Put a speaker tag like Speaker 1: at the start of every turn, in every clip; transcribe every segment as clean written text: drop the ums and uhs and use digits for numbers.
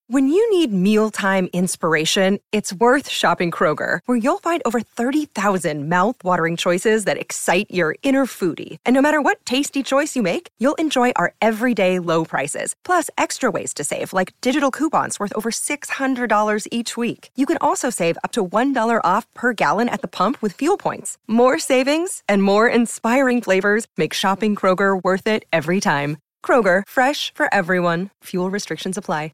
Speaker 1: When you need mealtime inspiration, it's worth shopping Kroger, where you'll find over 30,000 mouth-watering choices that excite your inner foodie. And no matter what tasty choice you make, you'll enjoy our everyday low prices, plus extra ways to save, like digital coupons worth over $600 each week. You can also save up to $1 off per gallon at the pump with fuel points. More savings and more inspiring flavors make shopping Kroger worth it every time. Kroger, fresh for everyone. Fuel restrictions apply.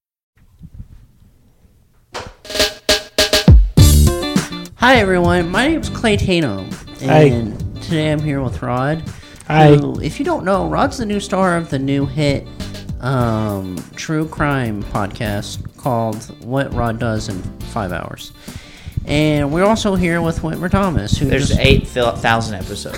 Speaker 2: Hi everyone, my name is Clay Tatum, and today I'm here with Rod.
Speaker 3: Hi.
Speaker 2: Who, if you don't know, Rod's the new star of the new hit true crime podcast called What Rod Does in 5 Hours. And we're also here with Whitmer Thomas.
Speaker 4: There's 8,000 episodes.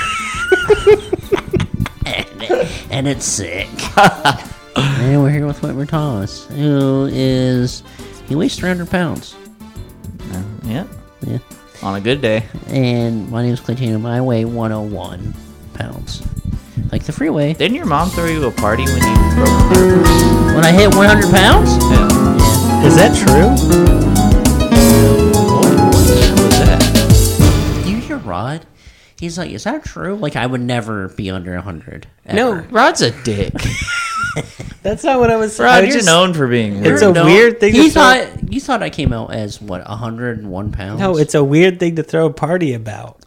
Speaker 2: and it's sick. And we're here with Whitmer Thomas, who he weighs 300 pounds.
Speaker 4: Yeah.
Speaker 2: Yeah.
Speaker 4: On a good day.
Speaker 2: And my name is Clay Tatum. I weigh 101 pounds. Like the freeway.
Speaker 4: Didn't your mom throw you a party when you broke her?
Speaker 2: When I hit 100 pounds?
Speaker 4: Yeah.
Speaker 3: Is that true?
Speaker 4: What was that?
Speaker 2: Do you hear Rod? He's like, is that true? Like, I would never be under 100. Ever.
Speaker 3: No.
Speaker 4: Rod's a dick.
Speaker 3: That's not what I was saying.
Speaker 4: Rod, you're known for being
Speaker 3: It's
Speaker 4: weird.
Speaker 3: a weird thing
Speaker 2: You
Speaker 3: to throw.
Speaker 2: thought I came out as, what, 101 pounds?
Speaker 3: No, it's a weird thing to throw a party about.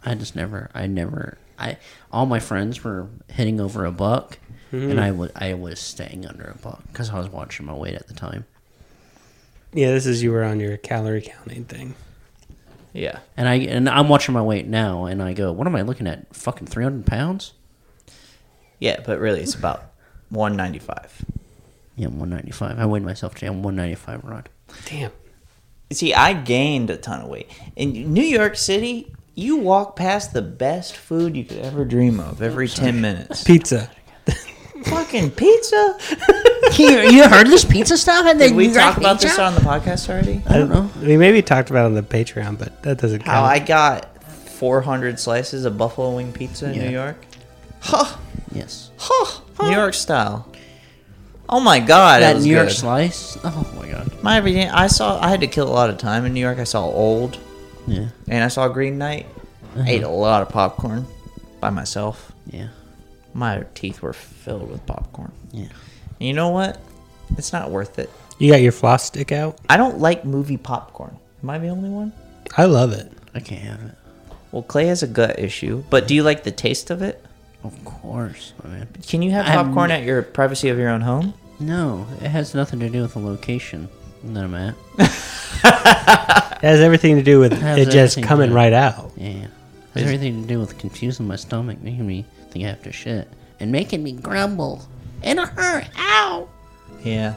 Speaker 2: All my friends were hitting over $1, and I was staying under $1 because I was watching my weight at the time.
Speaker 3: Yeah, this is you were on your calorie counting thing.
Speaker 4: Yeah.
Speaker 2: And I'm watching my weight now, and I go, what am I looking at? Fucking 300 pounds?
Speaker 4: Yeah, but really it's about 195.
Speaker 2: Yeah, I'm 195. I weighed myself today. I'm 195, Rod.
Speaker 3: Damn.
Speaker 4: See, I gained a ton of weight. In New York City, you walk past the best food you could ever dream of every 10 minutes.
Speaker 3: Pizza.
Speaker 4: Fucking pizza?
Speaker 2: You heard this pizza stuff? And
Speaker 4: Did we talk about this on the podcast already?
Speaker 2: I don't know.
Speaker 3: We maybe talked about it on the Patreon, but that doesn't count.
Speaker 4: How I got 400 slices of buffalo wing pizza in
Speaker 2: Yeah.
Speaker 4: New York? Huh.
Speaker 2: Yes.
Speaker 4: Huh. New York style. Oh my god,
Speaker 2: That
Speaker 4: it was
Speaker 2: New York
Speaker 4: good.
Speaker 2: slice? Oh my god.
Speaker 4: My everything. I had to kill a lot of time in New York. I saw Old,
Speaker 2: Yeah.
Speaker 4: and I saw Green Knight. I ate a lot of popcorn by myself.
Speaker 2: Yeah.
Speaker 4: My teeth were filled with popcorn.
Speaker 2: Yeah.
Speaker 4: And you know what? It's not worth it.
Speaker 3: You got your floss stick out?
Speaker 4: I don't like movie popcorn. Am I the only one?
Speaker 3: I love it.
Speaker 2: I can't have it.
Speaker 4: Well, Clay has a gut issue, but do you like the taste of it?
Speaker 2: Of course. I mean,
Speaker 4: Can you have popcorn at your privacy of your own home?
Speaker 2: no, it has nothing to do with the location that I'm at.
Speaker 3: It has everything to do with
Speaker 2: Has
Speaker 3: it just
Speaker 2: everything to
Speaker 3: coming
Speaker 2: do-
Speaker 3: right out.
Speaker 2: Yeah. It has everything to do with confusing my stomach, making me think I have to shit, and making me grumble in a hurry. Ow!
Speaker 4: Yeah.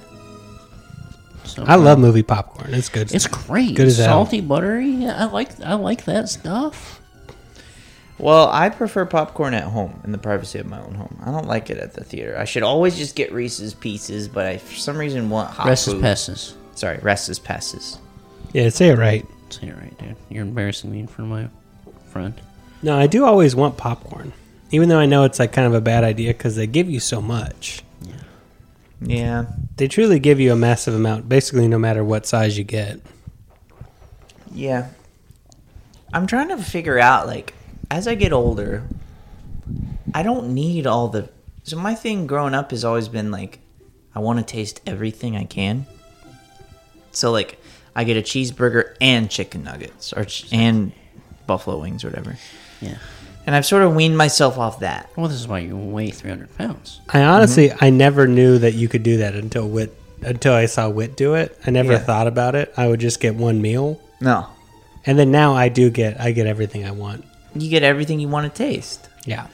Speaker 2: So,
Speaker 3: I love movie popcorn. It's good.
Speaker 2: It's great.
Speaker 3: Good as hell.
Speaker 2: Salty, buttery. Yeah, I like that stuff.
Speaker 4: Well, I prefer popcorn at home, in the privacy of my own home. I don't like it at the theater. I should always just get Reese's Pieces, but I, for some reason, want hot
Speaker 2: Reese's
Speaker 4: food.
Speaker 2: Pieces.
Speaker 4: Sorry, Reese's Passes.
Speaker 3: Yeah, say it right.
Speaker 2: Say it right, dude. You're embarrassing me in front of my friend.
Speaker 3: No, I do always want popcorn. Even though I know it's like kind of a bad idea because they give you so much.
Speaker 4: Yeah.
Speaker 3: They truly give you a massive amount, basically no matter what size you get.
Speaker 4: Yeah. I'm trying to figure out, like, as I get older, I don't need all the... So my thing growing up has always been, like, I want to taste everything I can. So, like, I get a cheeseburger and chicken nuggets and buffalo wings or whatever.
Speaker 2: Yeah.
Speaker 4: And I've sort of weaned myself off that.
Speaker 2: Well, this is why you weigh 300 pounds.
Speaker 3: I honestly, I never knew that you could do that until I saw Wit do it. I never
Speaker 4: Yeah.
Speaker 3: thought about it. I would just get one meal.
Speaker 4: No.
Speaker 3: And then now I get everything I want.
Speaker 4: You get everything you want to taste.
Speaker 3: Yeah.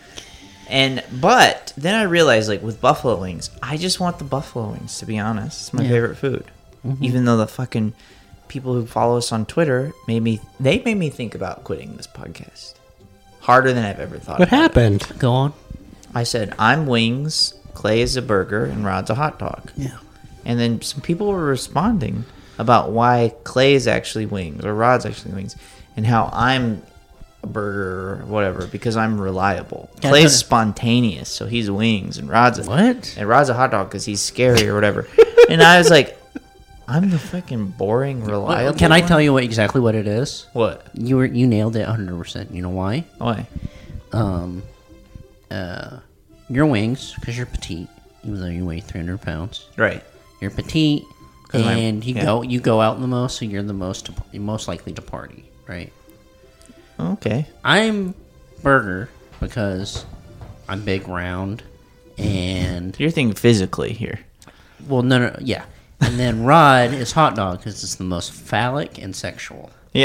Speaker 4: But then I realized, like, with buffalo wings, I just want the buffalo wings, to be honest. It's my favorite food.
Speaker 2: Mm-hmm.
Speaker 4: Even though the fucking people who follow us on Twitter made me think about quitting this podcast. Harder than I've ever thought.
Speaker 3: What
Speaker 4: about it.
Speaker 3: happened?
Speaker 2: Go on.
Speaker 4: I said, I'm wings, Clay is a burger, and Rod's a hot dog.
Speaker 2: Yeah.
Speaker 4: And then some people were responding about why Clay is actually wings, or Rod's actually wings, and how I'm a burger or whatever, because I'm reliable.
Speaker 2: Yeah,
Speaker 4: Clay's
Speaker 2: that's-
Speaker 4: spontaneous, so he's wings, and Rod's a
Speaker 2: What?
Speaker 4: hot dog because he's scary or whatever. And I was like, I'm the fucking boring, reliable.
Speaker 2: Can I
Speaker 4: one?
Speaker 2: tell you exactly what it is?
Speaker 4: What?
Speaker 2: You nailed it 100%. You know why?
Speaker 4: Why?
Speaker 2: Your wings, because you're petite, even though you weigh 300 pounds.
Speaker 4: Right.
Speaker 2: You're petite,
Speaker 4: 'Cause
Speaker 2: and
Speaker 4: yeah.
Speaker 2: you go out the most, so you're most likely to party, right?
Speaker 4: Okay.
Speaker 2: I'm burger because I'm big, round, and
Speaker 4: You're thinking physically here.
Speaker 2: well, no, yeah. And then Rod is hot dog because it's the most phallic and sexual.
Speaker 4: Yeah.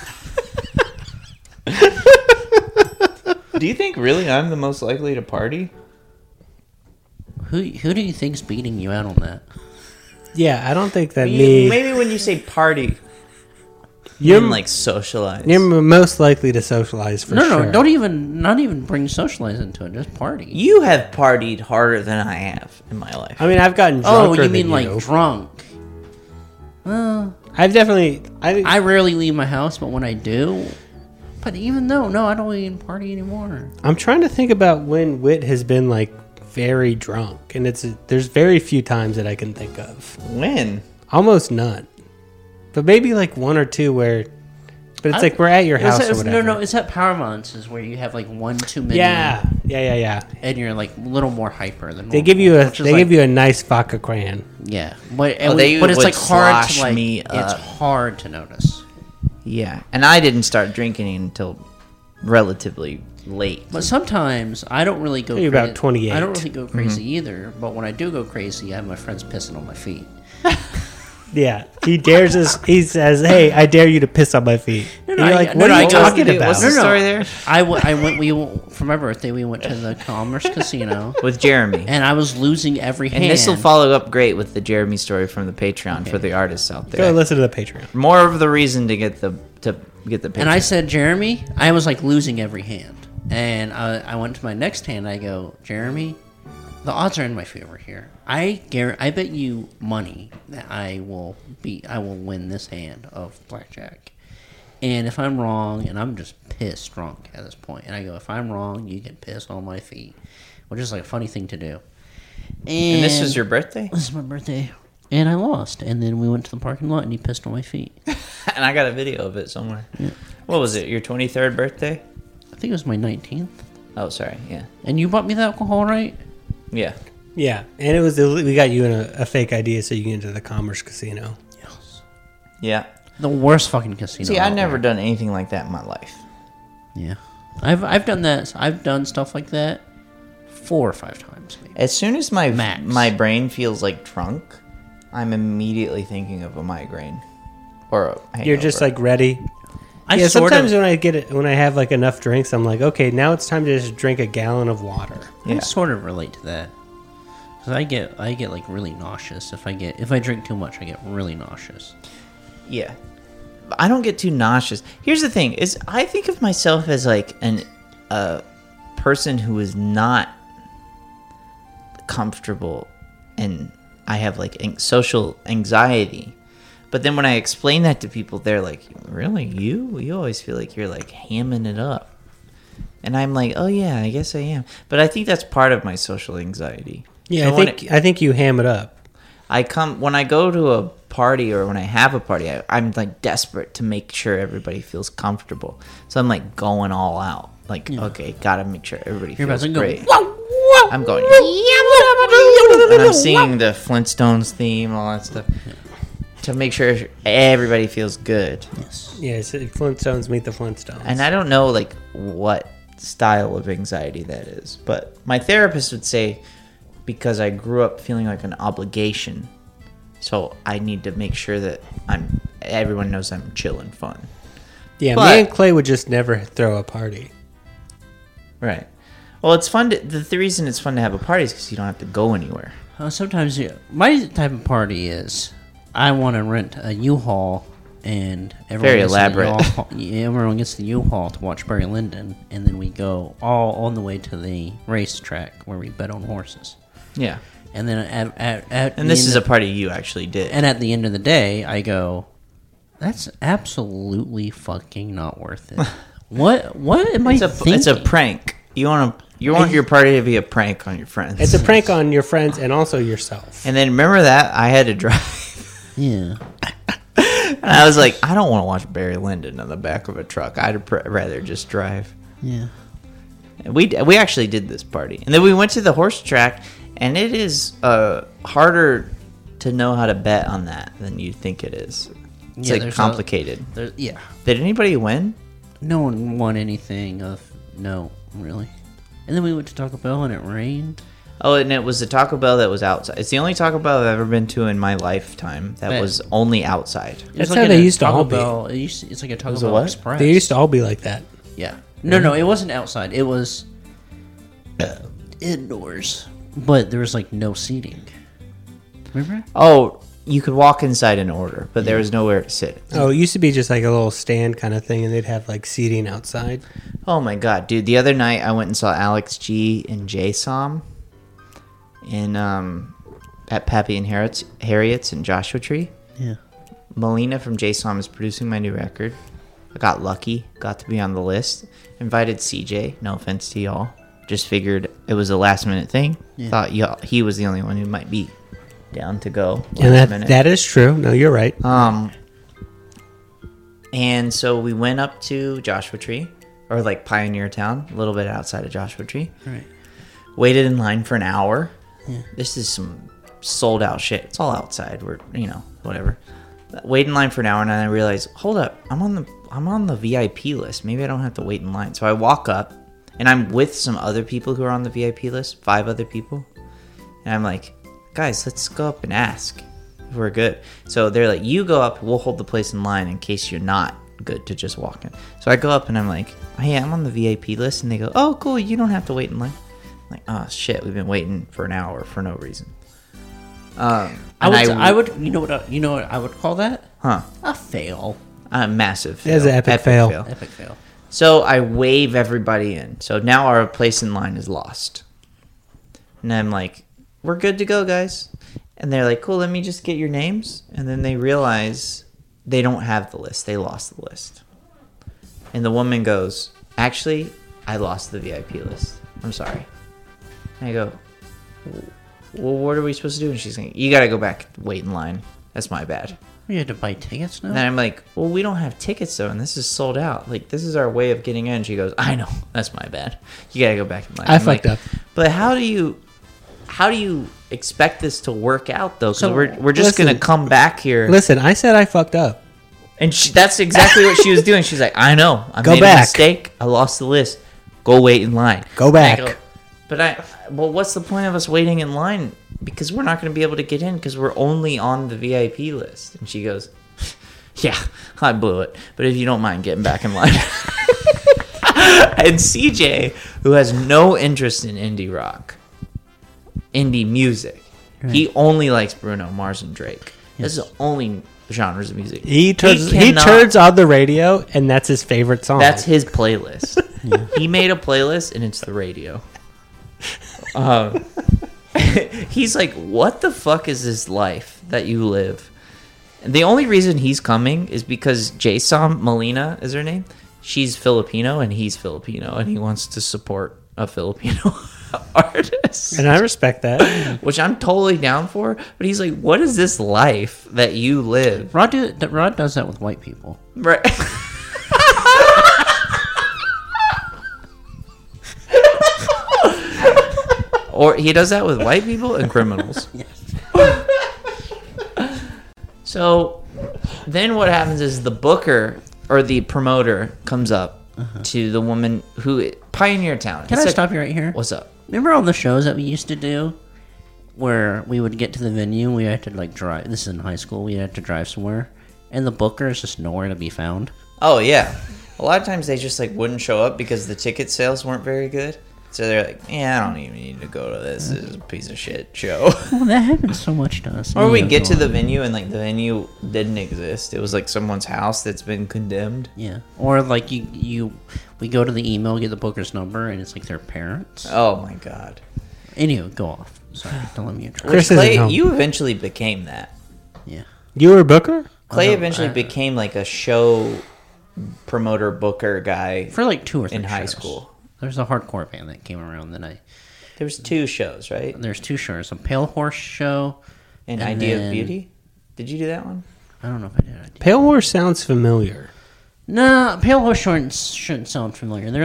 Speaker 4: Do you think really I'm the most likely to party?
Speaker 2: Who do you think's beating you out on that?
Speaker 3: Yeah, I don't think that me.
Speaker 4: Maybe when you say party,
Speaker 3: You're
Speaker 4: you mean like socialize.
Speaker 3: You're most likely to socialize for sure.
Speaker 2: No, not even bring socialize into it. Just party.
Speaker 4: You have partied harder than I have in my life.
Speaker 3: I mean, I've gotten
Speaker 2: Oh,
Speaker 3: drunker
Speaker 2: you
Speaker 3: than
Speaker 2: mean like
Speaker 3: you.
Speaker 2: drunk? Well,
Speaker 3: I've definitely.
Speaker 2: I rarely leave my house, but when I do, but even though, no, I don't even party anymore.
Speaker 3: I'm trying to think about when Whit has been like very drunk, and there's very few times that I can think of.
Speaker 4: When?
Speaker 3: Almost none, but maybe like one or two where. But it's like we're at your house or whatever.
Speaker 2: No, it's at Power Months is where you have like one too many.
Speaker 3: Yeah.
Speaker 2: And you're like a little more hyper than normal,
Speaker 3: They give you
Speaker 2: which is like-
Speaker 3: give you a nice vodka cran.
Speaker 2: Yeah, but
Speaker 4: they
Speaker 2: but it's
Speaker 4: would
Speaker 2: like hard to
Speaker 4: slosh
Speaker 2: like.
Speaker 4: me
Speaker 2: It's
Speaker 4: up.
Speaker 2: hard to notice.
Speaker 4: Yeah, and I didn't start drinking until relatively late.
Speaker 2: But sometimes I don't really go.
Speaker 3: You're about 28.
Speaker 2: I don't really go crazy either. But when I do go crazy, I have my friends pissing on my feet.
Speaker 3: Yeah, he dares us. He says, "Hey, I dare you to piss on my feet."
Speaker 2: No,
Speaker 3: And you're like,
Speaker 2: no,
Speaker 3: "What
Speaker 2: no,
Speaker 3: are you
Speaker 2: I go-
Speaker 3: talking about?"
Speaker 4: What's the story there?
Speaker 2: I went. For my birthday, we went to the Commerce Casino,
Speaker 4: With Jeremy.
Speaker 2: and I was losing every hand.
Speaker 4: And this will follow up great with the Jeremy story from the Patreon for the artists out
Speaker 3: Go
Speaker 4: there.
Speaker 3: listen to the Patreon.
Speaker 4: More of the reason to get the Patreon.
Speaker 2: And I said, Jeremy, I was like losing every hand. And I went to my next hand. I go, Jeremy, the odds are in my favor here. I bet you money that I will win this hand of blackjack. And if I'm wrong, and I'm just pissed drunk at this point, and I go, if I'm wrong, you get pissed on my feet, which is like a funny thing to do.
Speaker 4: And this was your birthday?
Speaker 2: This is my birthday. And I lost. And then we went to the parking lot, and he pissed on my feet.
Speaker 4: And I got a video of it somewhere. Yeah. What was it, your 23rd birthday?
Speaker 2: I think it was my 19th.
Speaker 4: Oh, sorry, yeah.
Speaker 2: And you bought me the alcohol, right?
Speaker 4: Yeah.
Speaker 3: Yeah, and it was we got you in a fake idea so you can get into the Commerce Casino.
Speaker 2: Yes.
Speaker 4: Yeah.
Speaker 2: The worst fucking casino.
Speaker 4: See, I've
Speaker 2: out
Speaker 4: never
Speaker 2: there.
Speaker 4: done anything like that in my life.
Speaker 2: Yeah, I've done that. I've done stuff like that 4 or 5 times. Maybe.
Speaker 4: As soon as my
Speaker 2: Max.
Speaker 4: brain feels like drunk, I'm immediately thinking of a migraine or a hangover.
Speaker 3: You're just like ready.
Speaker 2: I
Speaker 3: sometimes when I have like enough drinks, I'm like, okay, now it's time to just drink a gallon of water.
Speaker 2: I sort of relate to that. Cause I get like really nauseous if I drink too much. I get really nauseous.
Speaker 4: Yeah. I don't get too nauseous. Here's the thing: is I think of myself as like a person who is not comfortable, and I have like social anxiety. But then when I explain that to people, they're like, "Really, you? You always feel like you're like hamming it up." And I'm like, "Oh yeah, I guess I am." But I think that's part of my social anxiety.
Speaker 3: Yeah,
Speaker 4: So
Speaker 3: I think you ham it up.
Speaker 4: when I go to a party or when I have a party, I'm like desperate to make sure everybody feels comfortable. So I'm like going all out. Like, okay, gotta make sure everybody
Speaker 2: You're about
Speaker 4: feels
Speaker 2: to go,
Speaker 4: great.
Speaker 2: "Wow, wow."
Speaker 4: I'm going, and I'm singing the Flintstones theme, all that stuff, to make sure everybody feels good.
Speaker 2: Yes.
Speaker 3: Yeah, it's Flintstones meet the Flintstones.
Speaker 4: And I don't know like what style of anxiety that is, but my therapist would say, because I grew up feeling like an obligation, so I need to make sure that everyone knows I'm chill and fun.
Speaker 3: Yeah,
Speaker 4: But-
Speaker 3: me and Clay would just never throw a party.
Speaker 4: Right. Well, it's fun. The reason it's fun to have a party is because you don't have to go anywhere.
Speaker 2: Sometimes my type of party is I want to rent a U-Haul and everyone
Speaker 4: Very
Speaker 2: gets
Speaker 4: elaborate.
Speaker 2: everyone gets the U-Haul to watch Barry Lyndon, and then we go all on the way to the racetrack where we bet on horses.
Speaker 4: Yeah.
Speaker 2: And then at
Speaker 4: And this is a party you actually did.
Speaker 2: And at the end of the day, I go, that's absolutely fucking not worth it. What am I thinking?
Speaker 4: It's a prank. You want your party to be a prank on your friends.
Speaker 3: It's a prank on your friends and also yourself.
Speaker 4: And then remember that I had to drive
Speaker 2: Yeah.
Speaker 4: And I was like, I don't want to watch Barry Lyndon on the back of a truck. I'd rather just drive.
Speaker 2: Yeah.
Speaker 4: And we actually did this party. And then we went to the horse track, and it is harder to know how to bet on that than you think it is. It's
Speaker 2: Yeah,
Speaker 4: like
Speaker 2: there's
Speaker 4: complicated.
Speaker 2: Yeah.
Speaker 4: Did anybody win?
Speaker 2: No one won anything of no, really. And then we went to Taco Bell and it rained.
Speaker 4: Oh, and it was a Taco Bell that was outside. It's the only Taco Bell I've ever been to in my lifetime that was only outside.
Speaker 2: It
Speaker 3: That's
Speaker 2: was
Speaker 3: how
Speaker 2: in
Speaker 3: they
Speaker 2: a
Speaker 3: used to
Speaker 2: Taco
Speaker 3: all be.
Speaker 2: Bell. It's like a Taco
Speaker 4: was a
Speaker 2: Bell
Speaker 4: what?
Speaker 2: Express.
Speaker 3: They used to all be like that.
Speaker 2: Yeah. No, it wasn't outside. It was indoors. But there was like no seating. Remember?
Speaker 4: Oh, you could walk inside and order, but there was nowhere to sit.
Speaker 3: Oh, it used to be just like a little stand kind of thing, and they'd have like seating outside.
Speaker 4: Oh my god, dude! The other night I went and saw Alex G and Jay Som in at Pappy and Harriet's in Joshua Tree.
Speaker 2: Yeah.
Speaker 4: Melina from Jay Som is producing my new record. I got lucky, got to be on the list. Invited CJ. No offense to y'all. Just figured it was a last minute thing.
Speaker 2: Yeah.
Speaker 4: Thought he was the only one who might be down to go.
Speaker 3: And
Speaker 4: last minute.
Speaker 3: that is true. No, you're right.
Speaker 4: And so we went up to Joshua Tree, or like Pioneer Town, a little bit outside of Joshua Tree.
Speaker 2: Right.
Speaker 4: Waited in line for an hour.
Speaker 2: Yeah.
Speaker 4: This is some sold out shit. It's all outside. We're whatever. Wait in line for an hour, and then I realized, hold up, I'm on the VIP list. Maybe I don't have to wait in line. So I walk up, and I'm with some other people who are on the VIP list, 5 other people, and I'm like, guys, let's go up and ask if we're good. So they're like, you go up, we'll hold the place in line in case you're not good to just walk in. So I go up and I'm like, hey, I'm on the VIP list. And they go, oh, cool, you don't have to wait in line. I'm like, oh, shit, we've been waiting for an hour for no reason.
Speaker 2: I would you know what I would call that?
Speaker 4: Huh.
Speaker 2: A fail.
Speaker 4: Massive fail.
Speaker 3: It is an epic fail.
Speaker 2: Epic fail.
Speaker 4: So I wave everybody in. So now our place in line is lost. And I'm like, we're good to go, guys. And they're like, cool, let me just get your names. And then they realize they don't have the list. They lost the list. And the woman goes, actually, I lost the VIP list. I'm sorry. And I go, well, what are we supposed to do? And she's like, you got to go back and wait in line. That's my bad.
Speaker 2: You had to buy tickets now?
Speaker 4: And then I'm like, well, we don't have tickets, though, and this is sold out. Like, this is our way of getting in. And she goes, I know. That's my bad. You got to go back in line.
Speaker 3: I
Speaker 4: I'm
Speaker 3: fucked
Speaker 4: like,
Speaker 3: up.
Speaker 4: But how do you expect this to work out, though? Because
Speaker 2: So,
Speaker 4: we're just going to come back here.
Speaker 3: Listen, I said I fucked up.
Speaker 4: And that's exactly what she was doing. She's like, I know. I
Speaker 3: Go
Speaker 4: made a
Speaker 3: back.
Speaker 4: mistake. I lost the list. Go wait in line.
Speaker 3: Go
Speaker 4: And I
Speaker 3: back.
Speaker 4: well, what's the point of us waiting in line? Because we're not going to be able to get in because we're only on the VIP list. And she goes, yeah, I blew it. But if you don't mind getting back in line. And CJ, who has no interest in indie rock, indie music, he only likes Bruno Mars and Drake. This is the only genres of music.
Speaker 3: He
Speaker 4: cannot-
Speaker 3: turns on the radio, and that's his favorite song.
Speaker 4: That's his playlist. He made a playlist, and it's the radio. He's like, what the fuck is this life that you live? And the only reason he's coming is because Jason Molina is her name. She's Filipino, and he's Filipino, and he wants to support a Filipino artist.
Speaker 3: And I respect that.
Speaker 4: Which I'm totally down for. But he's like, what is this life that you live?
Speaker 2: Rod does that with white people.
Speaker 4: Right. Or he does that with white people and criminals. So then what happens is the booker or the promoter comes up to the woman who Pioneer Town.
Speaker 2: Can I stop you right here?
Speaker 4: What's up?
Speaker 2: Remember all the shows that we used to do where we would get to the venue and we had to like drive? This is in high school. We had to drive somewhere, and the booker is just nowhere to be found.
Speaker 4: Oh yeah. A lot of times they just like wouldn't show up because the ticket sales weren't very good. So they're like, yeah, I don't even need to go to this. This is a piece of shit show.
Speaker 2: Well, that happens so much to us.
Speaker 4: Or we
Speaker 2: Yeah,
Speaker 4: get
Speaker 2: go
Speaker 4: to the
Speaker 2: on.
Speaker 4: venue and like the venue didn't exist. It was like someone's house that's been condemned.
Speaker 2: Yeah, or like we go to the email, get the booker's number, and it's like their parents.
Speaker 4: Oh my god.
Speaker 2: Anyway, go off. Sorry, don't let me interrupt.
Speaker 3: Chris
Speaker 4: Which
Speaker 3: isn't
Speaker 4: Clay,
Speaker 3: home.
Speaker 4: you eventually became that.
Speaker 2: Yeah,
Speaker 3: You were a booker?
Speaker 4: Clay eventually became like a show promoter booker guy
Speaker 2: for like 2 or 3
Speaker 4: in high
Speaker 2: shows.
Speaker 4: school.
Speaker 2: There's a hardcore band that came around that
Speaker 4: There was 2 shows, right?
Speaker 2: There's 2 shows: a Pale Horse show
Speaker 4: An
Speaker 2: and
Speaker 4: Idea of
Speaker 2: then-
Speaker 4: Beauty. Did you do that one?
Speaker 2: I don't know if I did.
Speaker 3: Pale Horse sounds familiar.
Speaker 2: No, Pale Horse shouldn't sound familiar. They're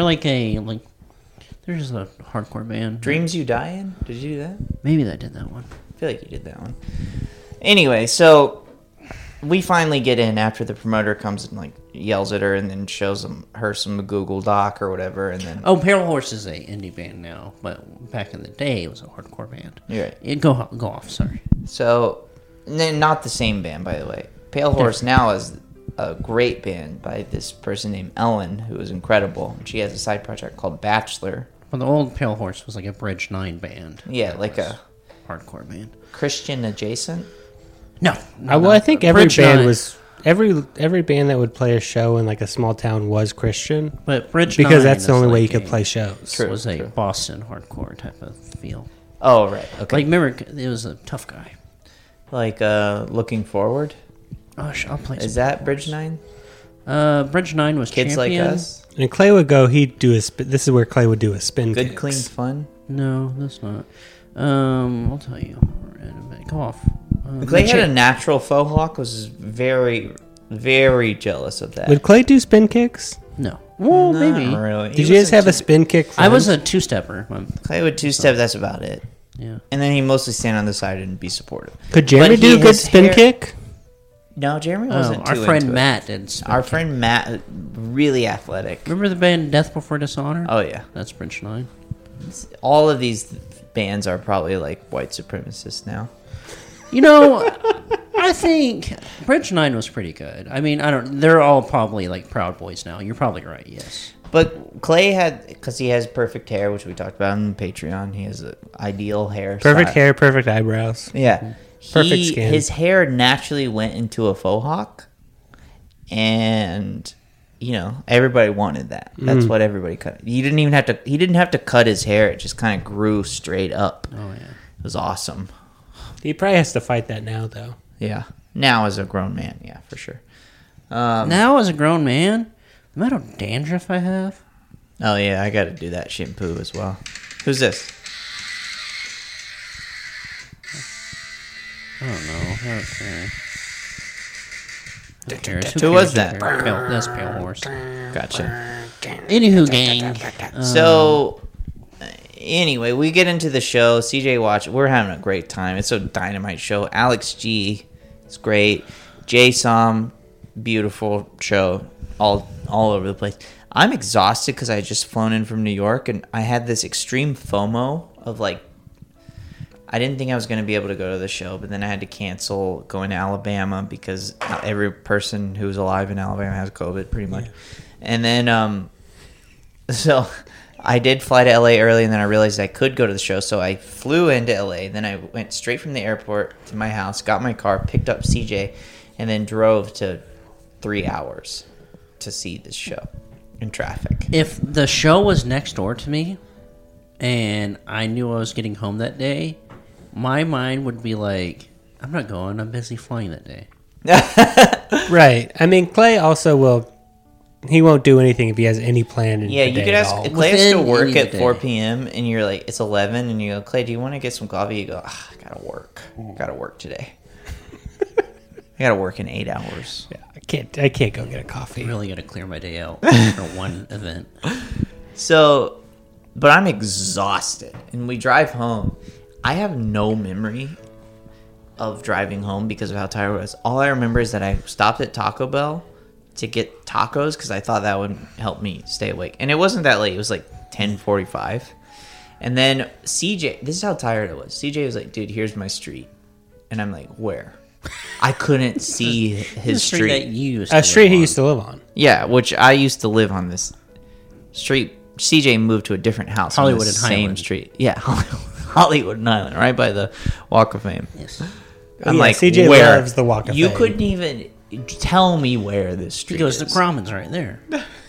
Speaker 2: they're just a hardcore band.
Speaker 4: Dreams You Die In? Did you do that?
Speaker 2: Maybe I did that one.
Speaker 4: I feel like you did that one. Anyway, so we finally get in after the promoter comes and like yells at her and then shows her some Google Doc or whatever, and then
Speaker 2: Oh, Pale Horse is a indie band now, but back in the day it was a hardcore band.
Speaker 4: you're right.
Speaker 2: Go off. Sorry.
Speaker 4: So, not the same band, by the way. Pale Horse now is a great band by this person named Ellen, who is incredible. She has a side project called Bachelor.
Speaker 2: Well, the old Pale Horse was like a Bridge 9 band.
Speaker 4: Yeah, like a
Speaker 2: Hardcore band.
Speaker 4: Christian adjacent.
Speaker 2: No.
Speaker 3: Well, I think every
Speaker 2: Bridge
Speaker 3: band
Speaker 2: 9
Speaker 3: was every band that would play a show in like a small town was Christian,
Speaker 2: But Bridge
Speaker 3: because
Speaker 2: 9
Speaker 3: that's the
Speaker 2: is
Speaker 3: only way you
Speaker 2: like
Speaker 3: could
Speaker 2: a-
Speaker 3: play shows.
Speaker 4: True.
Speaker 2: was a Boston hardcore type of feel.
Speaker 4: Oh, right. Okay.
Speaker 2: Like, remember, it was a tough guy.
Speaker 4: Like Looking Forward.
Speaker 2: Oh, I'll play.
Speaker 4: Is
Speaker 2: some
Speaker 4: that
Speaker 2: Pale
Speaker 4: Bridge
Speaker 2: Horse.
Speaker 4: 9?
Speaker 2: Bridge 9 was
Speaker 4: Kids
Speaker 2: Champion.
Speaker 4: Like Us.
Speaker 3: And Clay would go. He'd do a. This is where Clay would do a spin.
Speaker 4: Good,
Speaker 3: kicks.
Speaker 4: Clean Fun.
Speaker 2: No, that's not. I'll tell you. In a minute. Go off.
Speaker 4: Clay had a natural faux hawk. Was very, very jealous of that.
Speaker 3: Would Clay do spin kicks?
Speaker 2: No. Well,
Speaker 4: Not
Speaker 2: maybe.
Speaker 4: really.
Speaker 3: Did you guys have a spin kick?
Speaker 2: I was
Speaker 3: friend?
Speaker 2: a two-stepper.
Speaker 4: Clay would two-step. That's about it.
Speaker 2: Yeah.
Speaker 4: And then he mostly stand on the side and be supportive.
Speaker 3: Could Jeremy
Speaker 4: But
Speaker 3: do a good
Speaker 4: his
Speaker 3: spin
Speaker 4: hair-
Speaker 3: kick?
Speaker 4: No, Jeremy
Speaker 2: Oh,
Speaker 4: wasn't
Speaker 2: our
Speaker 4: too
Speaker 2: friend
Speaker 4: into it.
Speaker 2: Matt did. spin
Speaker 4: Our
Speaker 2: kick.
Speaker 4: friend Matt, really athletic.
Speaker 2: Remember the band Death Before Dishonor?
Speaker 4: Oh yeah,
Speaker 2: That's Bridge 9.
Speaker 4: all of these bands are probably like white supremacists now.
Speaker 2: You know, I think Bridge 9 was pretty good. I mean, they're all probably like Proud Boys now. You're probably right, yes.
Speaker 4: But Clay had, because he has perfect hair, which we talked about on Patreon. He has an ideal hair.
Speaker 3: Perfect
Speaker 4: style.
Speaker 3: hair, perfect eyebrows.
Speaker 4: Yeah.
Speaker 3: Perfect skin.
Speaker 4: His hair naturally went into a faux hawk, and everybody wanted that. That's what everybody cut. He didn't have to cut his hair. It just kind of grew straight up.
Speaker 2: Oh, yeah.
Speaker 4: It was awesome.
Speaker 3: He probably has to fight that now, though.
Speaker 4: Yeah. Now as a grown man, yeah, for sure.
Speaker 2: Now, as a grown man, the amount of dandruff I have.
Speaker 4: Oh yeah, I got to do that shampoo as well. Who's this?
Speaker 2: I don't know. Okay. Who cares?
Speaker 4: Who was that?
Speaker 2: That's Pale Horse.
Speaker 4: Gotcha.
Speaker 2: Anywho, gang.
Speaker 4: So, anyway, we get into the show. CJ watch. We're having a great time. It's a dynamite show. Alex G is great. Jay Som, beautiful show. All over the place. I'm exhausted because I had just flown in from New York, and I had this extreme FOMO of like, I didn't think I was going to be able to go to the show, but then I had to cancel going to Alabama because every person who's alive in Alabama has COVID, pretty much. Yeah. And then, so I did fly to LA early, and then I realized I could go to the show, so I flew into LA. Then I went straight from the airport to my house, got my car, picked up CJ, and then drove to 3 hours to see this show in traffic.
Speaker 2: If the show was next door to me, and I knew I was getting home that day, my mind would be like, I'm not going. I'm busy flying that day.
Speaker 3: Right. I mean, Clay also will. He won't do anything if he has any plan.
Speaker 4: Yeah, you could ask.
Speaker 3: all.
Speaker 4: Clay has to
Speaker 2: Within
Speaker 4: work
Speaker 2: any
Speaker 4: at
Speaker 2: day.
Speaker 4: 4 p.m. and you're like, it's 11, and you go, Clay, do you want to get some coffee? You go, I gotta work. Gotta work today. I gotta work in 8 hours.
Speaker 3: Yeah, I can't go get a coffee.
Speaker 2: I really got to clear my day out for one event.
Speaker 4: So, but I'm exhausted, and we drive home. I have no memory of driving home because of how tired I was. All I remember is that I stopped at Taco Bell to get tacos because I thought that would help me stay awake. And it wasn't that late. It was like 10:45. And then CJ, this is how tired I was. CJ was like, dude, here's my street. And I'm like, where? I couldn't see his
Speaker 2: The
Speaker 4: street.
Speaker 2: that you used
Speaker 3: A
Speaker 2: to
Speaker 3: street
Speaker 2: live
Speaker 3: he
Speaker 2: on.
Speaker 3: used to live on.
Speaker 4: Yeah, which I used to live on this street. CJ moved to a different house.
Speaker 2: Hollywood
Speaker 4: on the
Speaker 2: and
Speaker 4: same
Speaker 2: Highland.
Speaker 4: street. Yeah, Hollywood and Highland, right by the Walk of Fame.
Speaker 2: Yes.
Speaker 4: I'm
Speaker 3: Yeah,
Speaker 4: like,
Speaker 3: CJ
Speaker 4: where?
Speaker 3: loves the Walk of
Speaker 4: You
Speaker 3: Fame.
Speaker 4: couldn't even tell me where this
Speaker 2: He
Speaker 4: street
Speaker 2: goes, the
Speaker 4: is.
Speaker 2: Grauman's right there.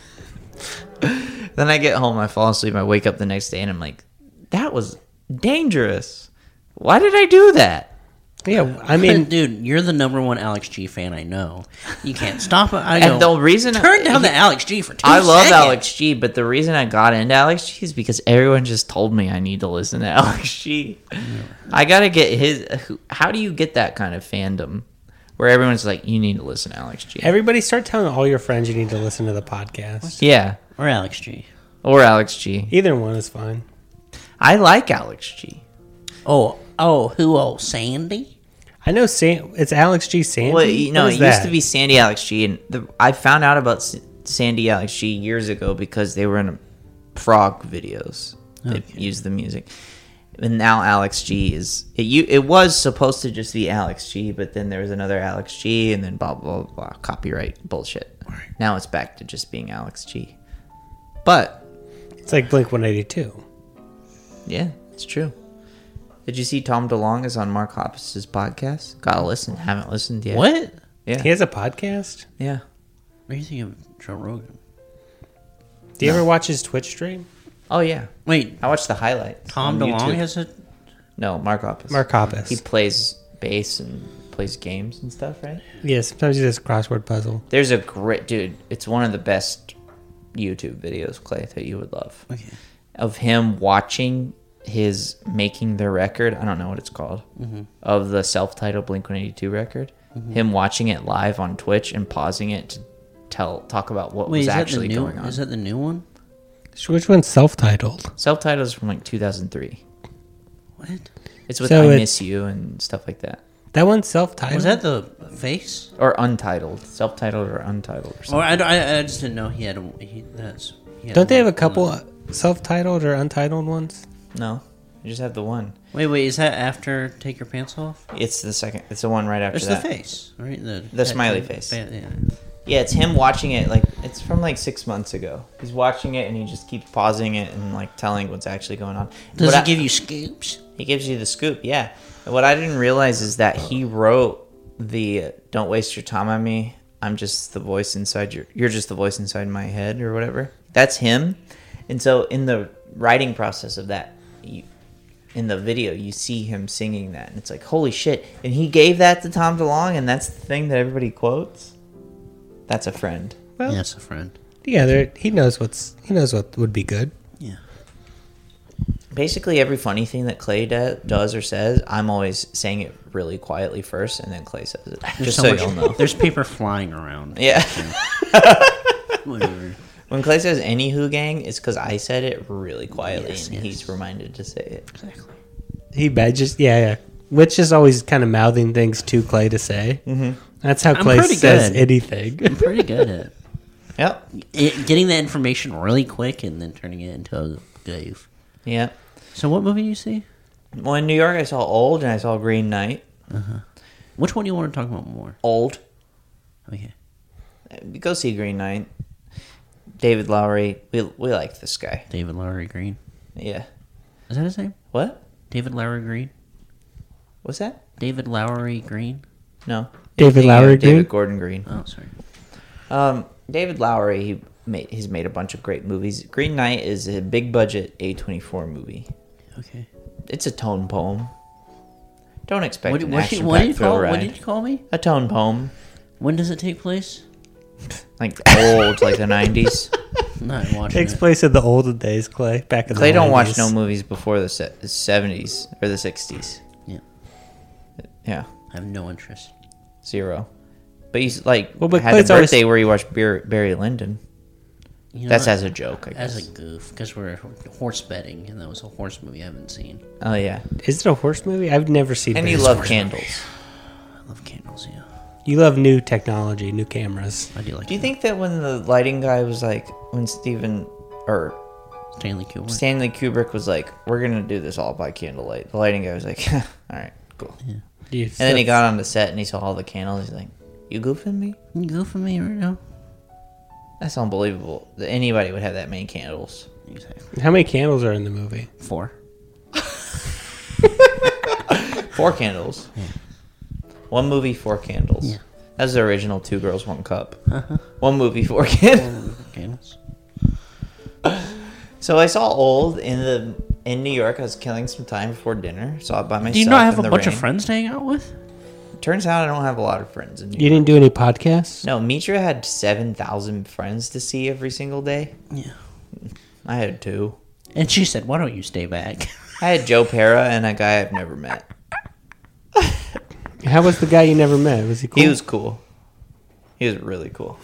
Speaker 4: Then I get home, I fall asleep, I wake up the next day, and I'm like, that was dangerous. Why did I do that?
Speaker 3: Yeah, I mean,
Speaker 2: Dude, you're the number one Alex G fan I know. You can't stop it. I
Speaker 4: And
Speaker 2: go,
Speaker 4: the reason
Speaker 2: turn down the Alex G for 2
Speaker 4: I love
Speaker 2: seconds.
Speaker 4: Alex G, but the reason I got into Alex G is because everyone just told me I need to listen to Alex G. I gotta get his. How do you get that kind of fandom? where everyone's like, you need to listen to Alex G.
Speaker 3: Everybody start telling all your friends you need to listen to the podcast.
Speaker 4: Yeah.
Speaker 2: Or Alex G.
Speaker 4: Or Alex G.
Speaker 3: Either one is fine.
Speaker 4: I like Alex G.
Speaker 2: Who? Sandy?
Speaker 3: I know it's Alex G. Sandy.
Speaker 4: Well,
Speaker 3: What
Speaker 4: it
Speaker 3: is
Speaker 4: used
Speaker 3: that?
Speaker 4: to be Sandy Alex G. And I found out about Sandy Alex G years ago because they were in frog videos. They used the music. And now Alex G is... It was supposed to just be Alex G, but then there was another Alex G, and then blah, blah, blah, blah. Copyright bullshit. Now it's back to just being Alex G. But...
Speaker 3: It's like Blink-182.
Speaker 4: Yeah, it's true. Did you see Tom DeLonge is on Mark Hoppus's podcast? Gotta listen. Haven't listened yet.
Speaker 2: What?
Speaker 4: Yeah.
Speaker 3: He has a podcast?
Speaker 4: Yeah.
Speaker 2: What do you think of Joe Rogan?
Speaker 3: Do you ever watch his Twitch stream?
Speaker 4: Oh, yeah.
Speaker 2: Wait,
Speaker 4: I watched the highlights.
Speaker 2: Tom
Speaker 4: on
Speaker 2: DeLonge
Speaker 4: YouTube.
Speaker 2: has a...
Speaker 4: No, Mark Hoppus.
Speaker 3: Mark Hoppus.
Speaker 4: He plays bass and plays games and stuff, right?
Speaker 3: Yeah, sometimes he does crossword puzzle.
Speaker 4: There's a great... Dude, it's one of the best YouTube videos, Clay, that you would love.
Speaker 2: Okay.
Speaker 4: Of him watching his Making the Record. I don't know what it's called.
Speaker 2: Mm-hmm.
Speaker 4: Of the self-titled Blink-182 record. Mm-hmm. Him watching it live on Twitch and pausing it to talk about what was actually going on.
Speaker 2: Is that the new one?
Speaker 3: Which one's self-titled?
Speaker 4: Self-titled is from like 2003.
Speaker 2: What?
Speaker 4: It's with
Speaker 3: So
Speaker 4: I
Speaker 3: it's-
Speaker 4: Miss You and stuff like that.
Speaker 3: That one's self-titled?
Speaker 2: Was that the face?
Speaker 4: Or untitled. Self-titled or untitled or
Speaker 2: Or
Speaker 4: something.
Speaker 2: I just didn't know he had
Speaker 3: Don't they have a couple self-titled or untitled ones?
Speaker 4: No. You just have the one.
Speaker 2: Wait, is that after Take Your Pants Off?
Speaker 4: It's the second. It's the one right after
Speaker 2: It's
Speaker 4: that.
Speaker 2: the face, right?
Speaker 4: The smiley face.
Speaker 2: Yeah.
Speaker 4: Yeah, it's him watching it. Like it's from like 6 months ago. He's watching it and he just keeps pausing it and like telling what's actually going on.
Speaker 2: Does
Speaker 4: What
Speaker 2: it give you scoops?
Speaker 4: He gives you the scoop. Yeah. And what I didn't realize is that he wrote the "Don't waste your time on me. I'm just the voice inside You're just the voice inside my head" or whatever. That's him. And so in the writing process of that, in the video, you see him singing that, and it's like, holy shit! And he gave that to Tom DeLonge, and that's the thing that everybody quotes. That's a friend.
Speaker 3: Well,
Speaker 2: Yes, a friend.
Speaker 3: yeah, he knows what would be good.
Speaker 2: Yeah.
Speaker 4: Basically, every funny thing that Clay does or says, I'm always saying it really quietly first, and then Clay says it. Just so you'll know.
Speaker 2: There's paper flying around.
Speaker 4: Yeah.
Speaker 2: Whatever.
Speaker 4: When Clay says "anywho gang," it's because I said it really quietly,
Speaker 2: Yes,
Speaker 4: and
Speaker 2: yes.
Speaker 4: he's reminded to say it.
Speaker 2: Exactly.
Speaker 3: He just yeah. Which is always kind of mouthing things to Clay to say. Mm-hmm. That's how
Speaker 2: I'm
Speaker 3: Clay
Speaker 2: pretty
Speaker 3: says
Speaker 2: good.
Speaker 3: anything.
Speaker 2: I'm pretty good at
Speaker 4: Yep.
Speaker 2: getting that information really quick and then turning it into a goof.
Speaker 4: Yep.
Speaker 2: So what movie do you see?
Speaker 4: Well, in New York, I saw Old, and I saw Green Knight.
Speaker 2: Which one do you want to talk about more?
Speaker 4: Old.
Speaker 2: Okay.
Speaker 4: Go see Green Knight. David Lowery. We like this guy.
Speaker 2: David Lowery Green.
Speaker 4: Yeah.
Speaker 2: Is that his name?
Speaker 4: What?
Speaker 2: David Lowery Green?
Speaker 4: What's that?
Speaker 2: David Lowery Green?
Speaker 4: No.
Speaker 3: David
Speaker 4: Yeah,
Speaker 3: Lowery
Speaker 4: David
Speaker 3: Green?
Speaker 4: Gordon Green.
Speaker 2: Oh, sorry.
Speaker 4: David Lowery, he's made a bunch of great movies. Green Knight is a big budget A24 movie.
Speaker 2: Okay.
Speaker 4: It's a tone poem. Don't expect
Speaker 2: What
Speaker 4: an
Speaker 2: did
Speaker 4: action
Speaker 2: you
Speaker 4: packed
Speaker 2: call?
Speaker 4: ride.
Speaker 2: What did you call me?
Speaker 4: A tone poem.
Speaker 2: When does it take place?
Speaker 4: Like old, like the 90s.
Speaker 2: I'm not watching
Speaker 3: Takes
Speaker 2: it.
Speaker 3: place in the olden days, Clay. Back in
Speaker 4: Clay
Speaker 3: the 90s.
Speaker 4: don't watch no movies before the 70s or the 60s.
Speaker 2: Yeah.
Speaker 4: Yeah,
Speaker 2: I have no interest.
Speaker 4: zero. But he's like
Speaker 3: Well, but
Speaker 4: had
Speaker 3: Clay's
Speaker 4: a
Speaker 3: always-
Speaker 4: birthday where he watched Barry Lyndon.
Speaker 2: You know
Speaker 4: That's
Speaker 2: what?
Speaker 4: as a joke, I guess.
Speaker 2: As a goof, because we're horse betting, and that was a horse movie I haven't seen.
Speaker 4: Oh yeah,
Speaker 3: Is it a horse movie? I've never seen
Speaker 4: and
Speaker 3: it.
Speaker 4: you love candles.
Speaker 2: I love candles, yeah.
Speaker 3: You love new technology, new cameras.
Speaker 2: I do like
Speaker 4: Do you think that when the lighting guy was like, when Stanley
Speaker 2: Kubrick.
Speaker 4: Kubrick was like, we're gonna do this all by candlelight, the lighting guy was like, all right, cool. And then he got on the set and he saw all the candles. He's like, you goofing me?
Speaker 2: You goofing me right now?
Speaker 4: That's unbelievable that anybody would have that many candles.
Speaker 2: Exactly.
Speaker 3: How many candles are in the movie?
Speaker 2: 4.
Speaker 4: 4 candles. One movie, 4 candles.
Speaker 2: Yeah.
Speaker 4: That's the original 2 Girls, 1 Cup. One movie, 4 candles.
Speaker 2: Candles.
Speaker 4: So I saw Old in New York. I was killing some time before dinner. Saw it by myself.
Speaker 2: Do you not have
Speaker 4: in
Speaker 2: a
Speaker 4: the
Speaker 2: bunch of
Speaker 4: rain.
Speaker 2: friends to hang out with?
Speaker 4: Turns out I don't have a lot of friends in New
Speaker 3: You
Speaker 4: York.
Speaker 3: didn't do any podcasts?
Speaker 4: No, Mitra had 7,000 friends to see every single day.
Speaker 2: Yeah.
Speaker 4: I had 2.
Speaker 2: And she said, "Why don't you stay back?"
Speaker 4: I had Joe Pera and a guy I've never met.
Speaker 3: How was the guy you never met? Was he cool?
Speaker 4: He was cool. He was really cool.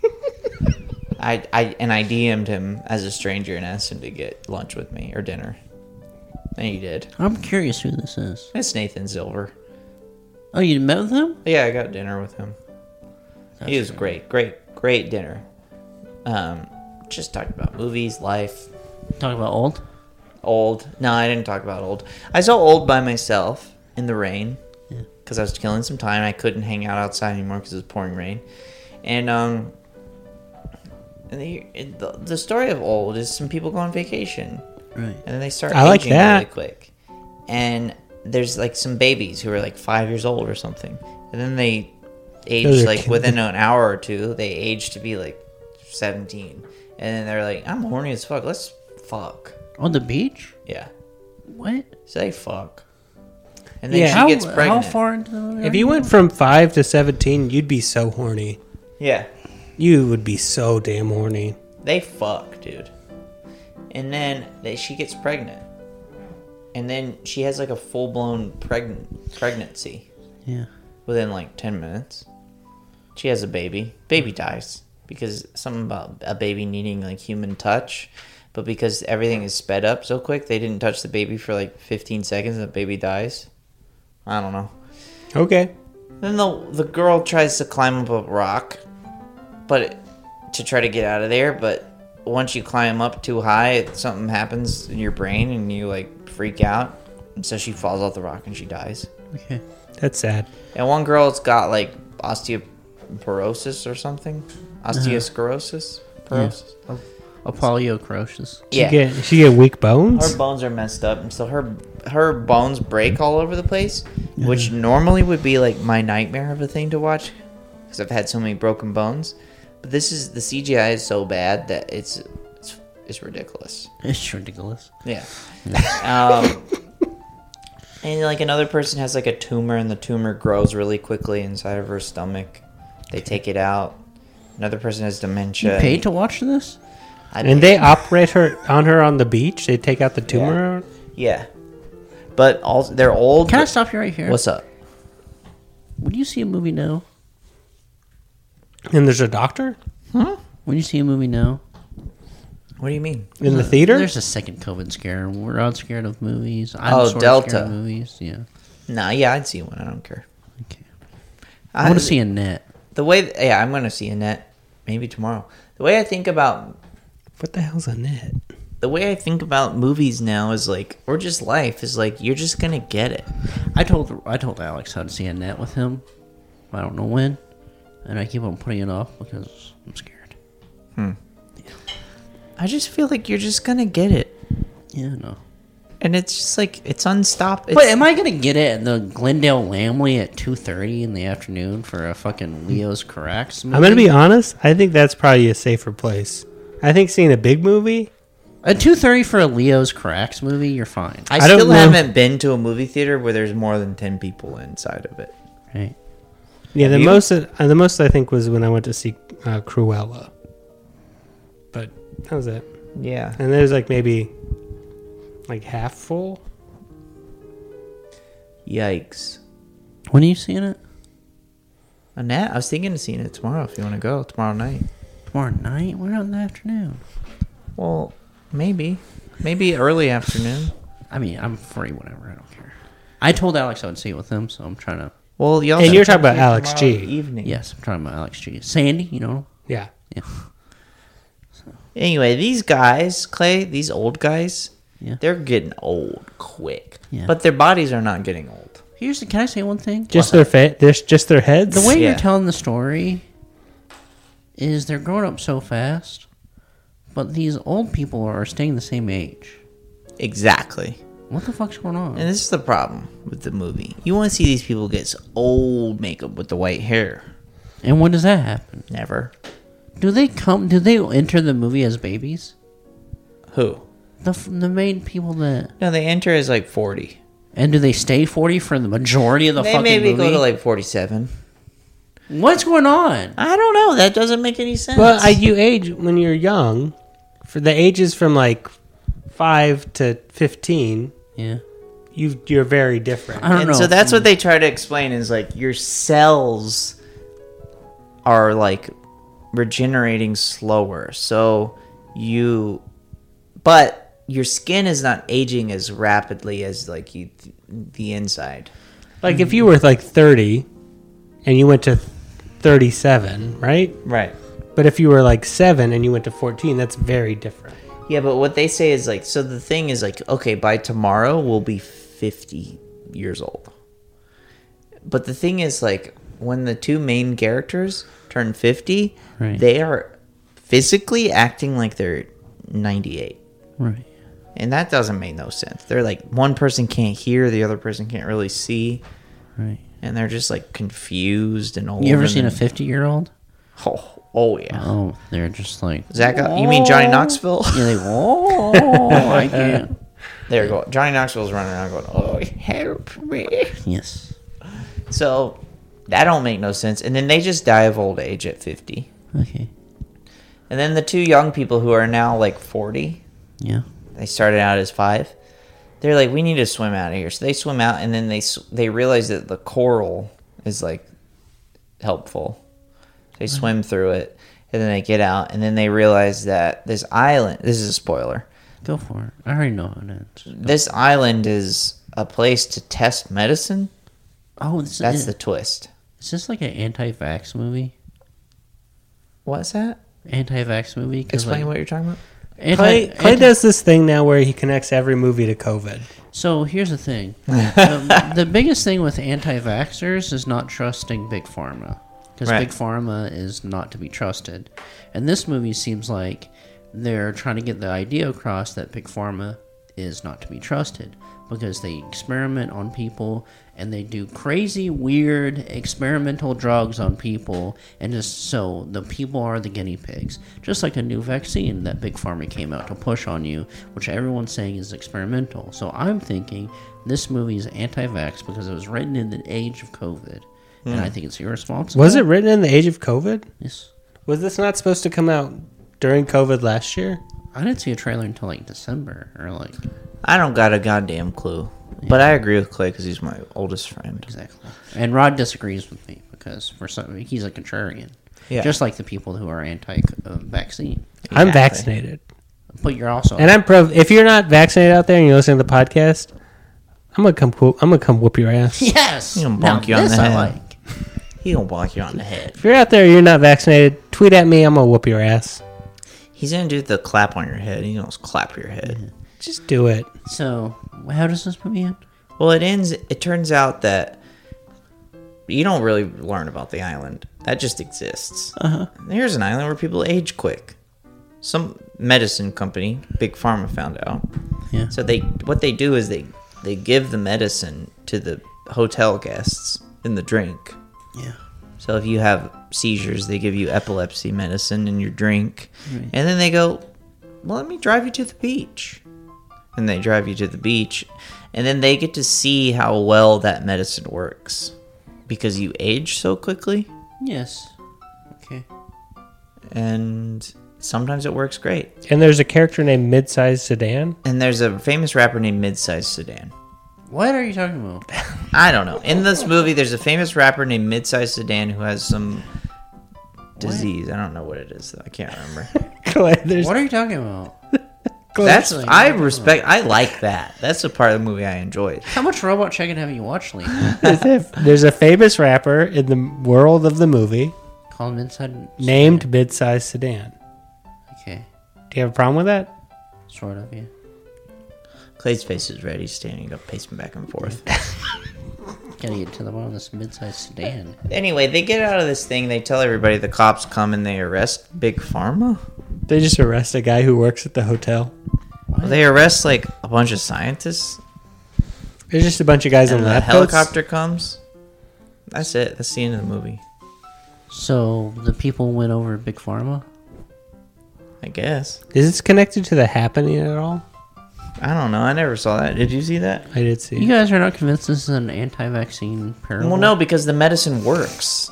Speaker 4: I DM'd him as a stranger and asked him to get lunch with me or dinner. And he did.
Speaker 2: I'm curious who this is.
Speaker 4: It's Nathan Silver.
Speaker 2: Oh, you met with him?
Speaker 4: Yeah, I got dinner with him. He was great. Great dinner. Just talked about movies, life.
Speaker 2: Talking about old?
Speaker 4: Old. No, I didn't talk about Old. I saw Old by myself in the rain.
Speaker 2: Yeah.
Speaker 4: Because I was killing some time. I couldn't hang out outside anymore because it was pouring rain. And the story of Old is some people go on vacation.
Speaker 2: Right.
Speaker 4: And then they start
Speaker 3: I like
Speaker 4: aging
Speaker 3: that.
Speaker 4: really quick. And there's like some babies who are like 5 years old or something. And then they age
Speaker 3: Those are
Speaker 4: like
Speaker 3: kids.
Speaker 4: within an hour or two, they age to be like 17. And then they're like, I'm horny as fuck. Let's fuck.
Speaker 2: On the beach?
Speaker 4: Yeah.
Speaker 2: What?
Speaker 4: Say fuck. And then
Speaker 3: Yeah.
Speaker 4: she gets pregnant.
Speaker 2: How far into the movie?
Speaker 3: If you went from 5 to 17, you'd be so horny.
Speaker 4: Yeah.
Speaker 3: You would be so damn horny.
Speaker 4: They fuck, dude. And then she gets pregnant. And then she has like a full-blown pregnancy
Speaker 2: Yeah.
Speaker 4: within like 10 minutes. She has a baby. Baby dies. Because something about a baby needing like human touch. But because everything is sped up so quick, they didn't touch the baby for like 15 seconds and the baby dies. I don't know.
Speaker 3: Okay.
Speaker 4: Then the girl tries to climb up a rock, to try to get out of there. But once you climb up too high, something happens in your brain and you like freak out. And so she falls off the rock and she dies.
Speaker 2: Okay.
Speaker 3: That's sad.
Speaker 4: And one girl's got like osteoporosis or something. Osteosclerosis. Porosis.
Speaker 2: Apollocrosis.
Speaker 4: Yeah.
Speaker 3: She get weak bones?
Speaker 4: Her bones are messed up, and so her bones break all over the place, which normally would be like my nightmare of a thing to watch, because I've had so many broken bones. But the CGI is so bad that it's ridiculous.
Speaker 2: It's ridiculous.
Speaker 4: Yeah. And like another person has like a tumor, and the tumor grows really quickly inside of her stomach. They take it out. Another person has dementia.
Speaker 2: You paid to watch this?
Speaker 3: And they operate on her on the beach? They take out the tumor?
Speaker 4: Yeah. But also, they're old.
Speaker 2: Can I stop you right here?
Speaker 4: What's up?
Speaker 2: Would you see a movie now?
Speaker 3: And there's a doctor?
Speaker 2: Would you see a movie now?
Speaker 4: What do you mean?
Speaker 3: In the theater?
Speaker 2: There's a second COVID scare. We're not scared of movies. I'm
Speaker 4: Oh,
Speaker 2: sort of
Speaker 4: Delta.
Speaker 2: scared of movies. Yeah.
Speaker 4: Nah, yeah, I'd see one. I don't care.
Speaker 2: Okay. I want to see a net.
Speaker 4: The way, yeah, I'm gonna see Annette maybe tomorrow. The way I think about
Speaker 3: What the hell's a net?
Speaker 4: movies now is like, or just life is like, you're just gonna get it.
Speaker 2: I told Alex how to see a net with him. I don't know when, and I keep on putting it off because I'm scared.
Speaker 4: I just feel like you're just gonna get it,
Speaker 2: Yeah, no.
Speaker 4: and it's just like it's unstoppable.
Speaker 2: But am I gonna get it at the Glendale Lamley at 2:30 in the afternoon for a fucking Leo's Carax movie?
Speaker 3: I'm going to be honest. I think that's probably a safer place. I think seeing a big movie,
Speaker 2: At 2:30 for a Leo's Carax movie, you're fine.
Speaker 4: I
Speaker 3: don't
Speaker 4: still
Speaker 3: know.
Speaker 4: haven't been to a movie theater where there's more than 10 people inside of it.
Speaker 2: Right?
Speaker 3: yeah, the
Speaker 4: you?
Speaker 3: most I think was when I went to see Cruella. But that was it.
Speaker 4: Yeah.
Speaker 3: And there's like maybe like half full.
Speaker 4: Yikes.
Speaker 2: When are you seeing it?
Speaker 4: Annette, I was thinking of seeing it tomorrow if you want to go tomorrow night.
Speaker 2: Tomorrow night? We're not in the afternoon.
Speaker 4: Well, maybe early afternoon.
Speaker 2: I mean, I'm free whenever. I don't care. I told Alex I would see it with him, so I'm trying to.
Speaker 4: Well, y'all.
Speaker 3: And
Speaker 4: should
Speaker 3: you're
Speaker 4: come
Speaker 3: talking about
Speaker 4: here
Speaker 3: Alex
Speaker 4: tomorrow
Speaker 3: G.
Speaker 4: Evening.
Speaker 2: Yes, I'm talking about Alex G. Sandy, you know?
Speaker 3: Yeah.
Speaker 2: Yeah.
Speaker 4: Anyway, these guys, Clay, these old guys,
Speaker 2: Yeah.
Speaker 4: they're getting old quick.
Speaker 2: Yeah.
Speaker 4: But their bodies are not getting old.
Speaker 2: Can I say one thing?
Speaker 3: Just their just their heads.
Speaker 2: The way
Speaker 4: Yeah.
Speaker 2: you're telling the story is they're growing up so fast, but these old people are staying the same age.
Speaker 4: Exactly.
Speaker 2: What the fuck's going on?
Speaker 4: And this is the problem with the movie. You want to see these people get old makeup with the white hair.
Speaker 2: And when does that happen?
Speaker 4: Never.
Speaker 2: Do they enter the movie as babies?
Speaker 4: Who?
Speaker 2: The main people that...
Speaker 4: No, they enter as like 40.
Speaker 2: And do they stay 40 for the majority of the
Speaker 4: They
Speaker 2: fucking
Speaker 4: maybe
Speaker 2: movie?
Speaker 4: go to like 47.
Speaker 2: What's going on?
Speaker 4: I don't know. That doesn't make any sense.
Speaker 3: Well, you age when you're young. For the ages from like 5 to 15,
Speaker 2: Yeah.
Speaker 3: you're very different.
Speaker 2: I don't
Speaker 4: And
Speaker 2: know.
Speaker 4: so that's what they try to explain is like your cells are like regenerating slower. So but your skin is not aging as rapidly as like the inside.
Speaker 3: Like if you were like 30 and you went to 37, right?
Speaker 4: Right.
Speaker 3: But if you were like 7 and you went to 14, that's very different.
Speaker 4: Yeah, but what they say is like, so the thing is like, okay, by tomorrow we'll be 50 years old. But the thing is like, when the two main characters turn 50,
Speaker 2: Right.
Speaker 4: they are physically acting like they're 98.
Speaker 2: Right.
Speaker 4: And that doesn't make no sense. They're like, one person can't hear, the other person can't really see.
Speaker 2: Right.
Speaker 4: And they're just like confused and old.
Speaker 2: You ever
Speaker 4: and
Speaker 2: seen a
Speaker 4: then-
Speaker 2: 50-year-old?
Speaker 4: Oh yeah.
Speaker 2: Oh, they're just like...
Speaker 4: Zach, you mean Johnny Knoxville?
Speaker 2: Yeah, they... Oh, I can't.
Speaker 4: There you go. Johnny Knoxville's running around going, oh, help me.
Speaker 2: Yes.
Speaker 4: So that don't make no sense. And then they just die of old age at 50.
Speaker 2: Okay.
Speaker 4: And then the two young people who are now like 40,
Speaker 2: Yeah.
Speaker 4: they started out as 5. They're like, we need to swim out of here. So they swim out, and then they realize that the coral is like helpful. They swim through it, and then they get out, and then they realize that this island, this is a spoiler,
Speaker 2: Go for it. I already know how it ends.
Speaker 4: this island is a place to test medicine.
Speaker 2: Oh,
Speaker 4: That's the twist.
Speaker 2: Is this like an anti-vax movie?
Speaker 4: What's that?
Speaker 2: Anti-vax movie? 'Cause,
Speaker 4: Explain
Speaker 2: like,
Speaker 4: what you're talking about.
Speaker 3: Clay does this thing now where he connects every movie to COVID.
Speaker 2: So here's the thing. The biggest thing with anti-vaxxers is not trusting Big Pharma. Because
Speaker 4: Right.
Speaker 2: Big Pharma is not to be trusted. And this movie seems like they're trying to get the idea across that Big Pharma is not to be trusted. Because they experiment on people and they do crazy, weird, experimental drugs on people. And just so the people are the guinea pigs. Just like a new vaccine that Big Pharma came out to push on you, which everyone's saying is experimental. So I'm thinking this movie is anti-vax because it was written in the age of COVID. And I think it's irresponsible.
Speaker 3: Was it written in the age of COVID?
Speaker 2: Yes.
Speaker 3: Was this not supposed to come out during COVID last year?
Speaker 2: I didn't see a trailer until like December or like
Speaker 4: I don't got a goddamn clue. But I agree with Clay because he's my oldest friend.
Speaker 2: exactly. And Rod disagrees with me because for some he's a contrarian.
Speaker 4: Yeah.
Speaker 2: Just like the people who are anti-vaccine.
Speaker 3: I'm
Speaker 4: Exactly.
Speaker 3: vaccinated.
Speaker 2: But you're also
Speaker 3: And I'm pro. If you're not vaccinated out there and you're listening to the podcast, I'm gonna come whoop your ass.
Speaker 2: yes.
Speaker 4: He's gonna
Speaker 2: Now
Speaker 4: bonk you on
Speaker 2: this
Speaker 4: the
Speaker 2: I
Speaker 4: head.
Speaker 2: like.
Speaker 4: He gonna bonk you on the head.
Speaker 3: If you're out there and you're not vaccinated, tweet at me. I'm gonna whoop your ass.
Speaker 4: He's gonna do the clap on your head. He's gonna clap your head.
Speaker 3: Just do it.
Speaker 2: So how does this movie end?
Speaker 4: Well, it ends. It turns out that you don't really learn about the island. That just exists. Here's an island where people age quick. Some medicine company, Big Pharma, found out.
Speaker 2: Yeah.
Speaker 4: So what they do is they give the medicine to the hotel guests in the drink.
Speaker 2: Yeah.
Speaker 4: So if you have seizures, they give you epilepsy medicine in your drink. And then they go, well, let me drive you to the beach. And they drive you to the beach. And then they get to see how well that medicine works. Because you age so quickly.
Speaker 2: Yes. Okay.
Speaker 4: And sometimes it works great.
Speaker 3: And there's a character named Midsize Sedan.
Speaker 4: And there's a famous rapper named Midsize Sedan.
Speaker 2: What are you talking about?
Speaker 4: I don't know. In this movie, there's a famous rapper named Midsize Sedan who has some disease. I don't know what it is, though. I can't remember.
Speaker 3: Clay, there's
Speaker 2: What are you talking about?
Speaker 4: That's
Speaker 2: Actually,
Speaker 4: I respect. I like that. That's the part of the movie I enjoyed.
Speaker 2: How much Robot Chicken have you watched lately?
Speaker 3: there's a famous rapper in the world of the movie
Speaker 2: Call him Inside.
Speaker 3: named Midsize Sedan.
Speaker 2: Okay.
Speaker 3: Do you have a problem with that?
Speaker 2: Sort of, yeah.
Speaker 4: Clay's face is red. He's standing up, pacing back and forth.
Speaker 2: Gotta get to the bottom of this mid-sized sedan.
Speaker 4: Anyway, they get out of this thing. They tell everybody the cops come and they arrest Big Pharma.
Speaker 3: They just arrest a guy who works at the hotel.
Speaker 4: They arrest like a bunch of scientists.
Speaker 3: There's just a bunch of guys
Speaker 4: And
Speaker 3: in
Speaker 4: the
Speaker 3: lab
Speaker 4: helicopter comes. That's it. That's the end of the movie.
Speaker 2: So the people went over Big Pharma?
Speaker 4: I guess.
Speaker 3: Is this connected to The Happening at all?
Speaker 4: I don't know. I never saw that. Did you see that?
Speaker 3: I did see.
Speaker 2: You guys are not convinced this is an anti-vaccine parable?
Speaker 4: Well, no, because the medicine works.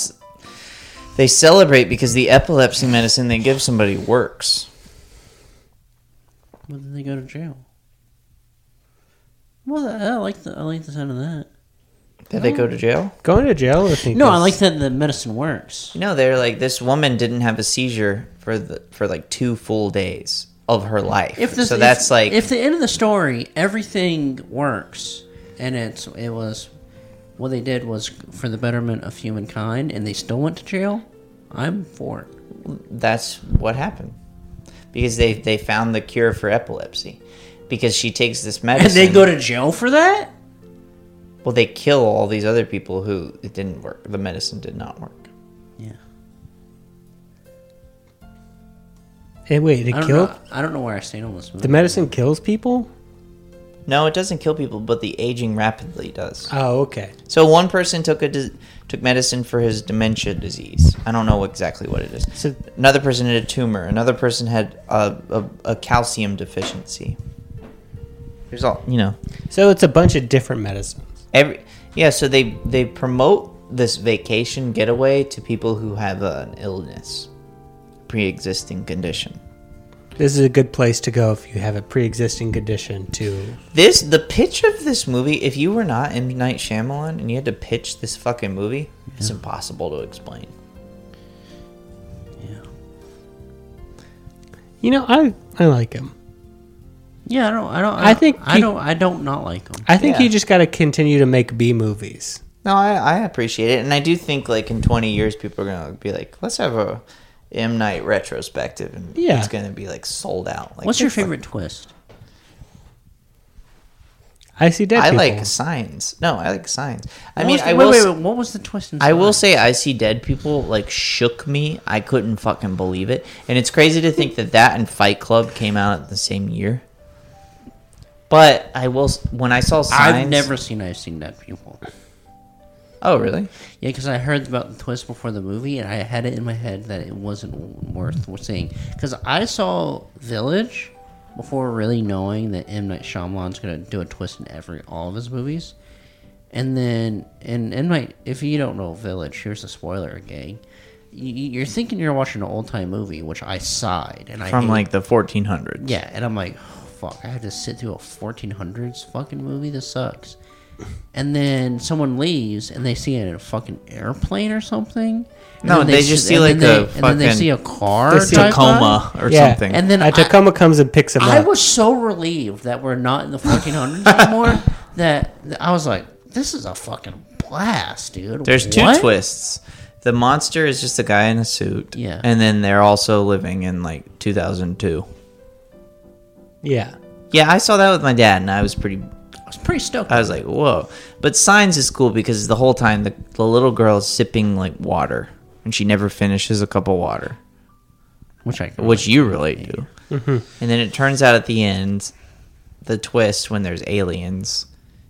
Speaker 4: They celebrate because the epilepsy medicine they give somebody works.
Speaker 2: Well, then they go to jail. Well, I like the sound of that.
Speaker 4: Did they go to jail?
Speaker 3: Going to jail, I think.
Speaker 2: No, I like that the medicine works.
Speaker 4: No, they're like, this woman didn't have a seizure for like 2 full days of her life. If the
Speaker 2: end of the story, everything works, and it was what they did was for the betterment of humankind, and they still went to jail, I'm for it.
Speaker 4: That's what happened. Because they found the cure for epilepsy. Because she takes this medicine.
Speaker 2: And they go to jail for that?
Speaker 4: Well, they kill all these other people who it didn't work. The medicine did not work.
Speaker 2: Yeah.
Speaker 3: Hey, wait,
Speaker 2: I don't know where I stand on this movie.
Speaker 3: The medicine kills people?
Speaker 4: No, it doesn't kill people, but the aging rapidly does.
Speaker 3: Oh, okay.
Speaker 4: So one person took medicine for his dementia disease. I don't know exactly what it is.
Speaker 3: So,
Speaker 4: another person had a tumor. Another person had a calcium deficiency. There's all,
Speaker 3: So it's a bunch of different medicines.
Speaker 4: So they promote this vacation getaway to people who have an illness, pre-existing condition.
Speaker 3: This is a good place to go if you have a pre-existing condition to...
Speaker 4: The pitch of this movie, if you were not M. Night Shyamalan and you had to pitch this fucking movie, it's impossible to explain.
Speaker 3: Yeah. I like him.
Speaker 2: Yeah, I don't not like him.
Speaker 3: I think you just got to continue to make B movies.
Speaker 4: No, I appreciate it, and I do think like in 20 years people are gonna be like, let's have a M. Night retrospective, and it's gonna be like sold out. Like,
Speaker 2: what's your favorite twist?
Speaker 3: I See Dead People.
Speaker 4: I like Signs. No, I like Signs.
Speaker 2: What was the twist in Signs?
Speaker 4: I will say I See Dead People like shook me. I couldn't fucking believe it, and it's crazy to think that and Fight Club came out at the same year. But when I saw Signs...
Speaker 2: I've never seen I've Seen Dead People.
Speaker 4: Oh, really?
Speaker 2: Yeah, because I heard about the twist before the movie, and I had it in my head that it wasn't worth seeing. Because I saw Village before really knowing that M. Night Shyamalan's going to do a twist in all of his movies. And then, if you don't know Village, here's a spoiler, gang. You're thinking you're watching an old-time movie, which I sighed.
Speaker 4: From like the 1400s.
Speaker 2: Yeah, and I'm like... Fuck, I had to sit through a 1400s fucking movie. This sucks. And then someone leaves and they see a fucking airplane or something.
Speaker 4: No, they just see like a fucking...
Speaker 2: And then they see a car.
Speaker 4: They see Tacoma or something.
Speaker 3: And then Tacoma comes and picks them up.
Speaker 2: I was so relieved that we're not in the 1400s anymore that I was like, this is a fucking blast, dude.
Speaker 4: There's 2 twists. The monster is just a guy in a suit.
Speaker 2: Yeah.
Speaker 4: And then they're also living in like 2002.
Speaker 3: Yeah.
Speaker 4: Yeah, I saw that with my dad, and I was pretty
Speaker 2: stoked.
Speaker 4: I was like, whoa. But Signs is cool because the whole time the little girl is sipping like water, and she never finishes a cup of water. Which you relate to. Mm-hmm. And then it turns out at the end, the twist when there's aliens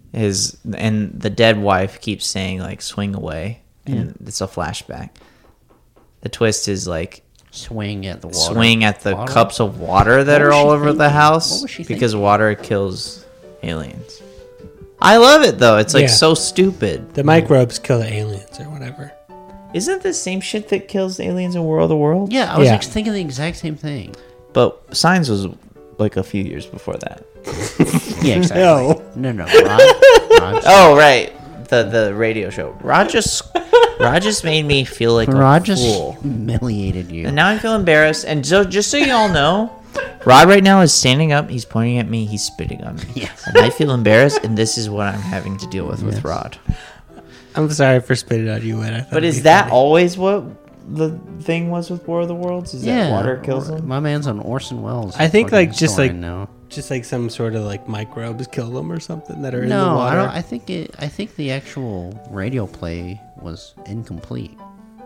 Speaker 4: and the dead wife keeps saying like, swing away. And it's a flashback. The twist is like,
Speaker 2: swing at the
Speaker 4: cups of water that are all over the house because water kills aliens. I love it though. It's like so stupid.
Speaker 3: The microbes kill the aliens or whatever.
Speaker 4: Isn't it the same shit that kills aliens in War of the Worlds?
Speaker 2: Yeah, I was thinking the exact same thing.
Speaker 4: But Signs was like a few years before that.
Speaker 2: Yeah, exactly. No. Rod.
Speaker 4: Oh, right. The radio show. Rod just made me feel like
Speaker 2: Rod
Speaker 4: a fool.
Speaker 2: Just humiliated you.
Speaker 4: And now I feel embarrassed. And so, just so you all know, Rod right now is standing up. He's pointing at me. He's spitting on me.
Speaker 2: Yes.
Speaker 4: And I feel embarrassed. And this is what I'm having to deal with Rod.
Speaker 3: I'm sorry for spitting on you, Ed.
Speaker 4: But is that always what the thing was with War of the Worlds? Is that water kills them?
Speaker 2: My man's on Orson Welles.
Speaker 3: I think just like some sort of like microbes kill them or something that are in the water.
Speaker 2: I think the actual radio play was incomplete.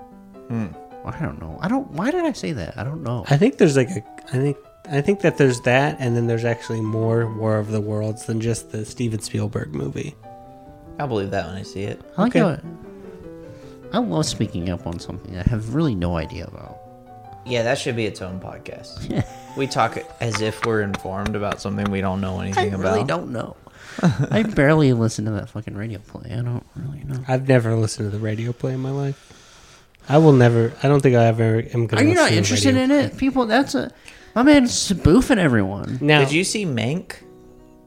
Speaker 2: I don't know. Why did I say that? I don't know.
Speaker 3: I think there's like I think that there's that, and then there's actually more War of the Worlds than just the Steven Spielberg movie.
Speaker 4: I'll believe that when I see it.
Speaker 2: I love speaking up on something I have really no idea about.
Speaker 4: Yeah, that should be its own podcast. We talk as if we're informed about something we don't know anything about.
Speaker 2: I really don't know. I barely listen to that fucking radio play. I don't really know.
Speaker 3: I've never listened to the radio play in my life. I will never. I don't think I ever am going to.
Speaker 2: Are you not interested in it? People, my man's spoofing everyone.
Speaker 3: Now,
Speaker 4: did you see Mank?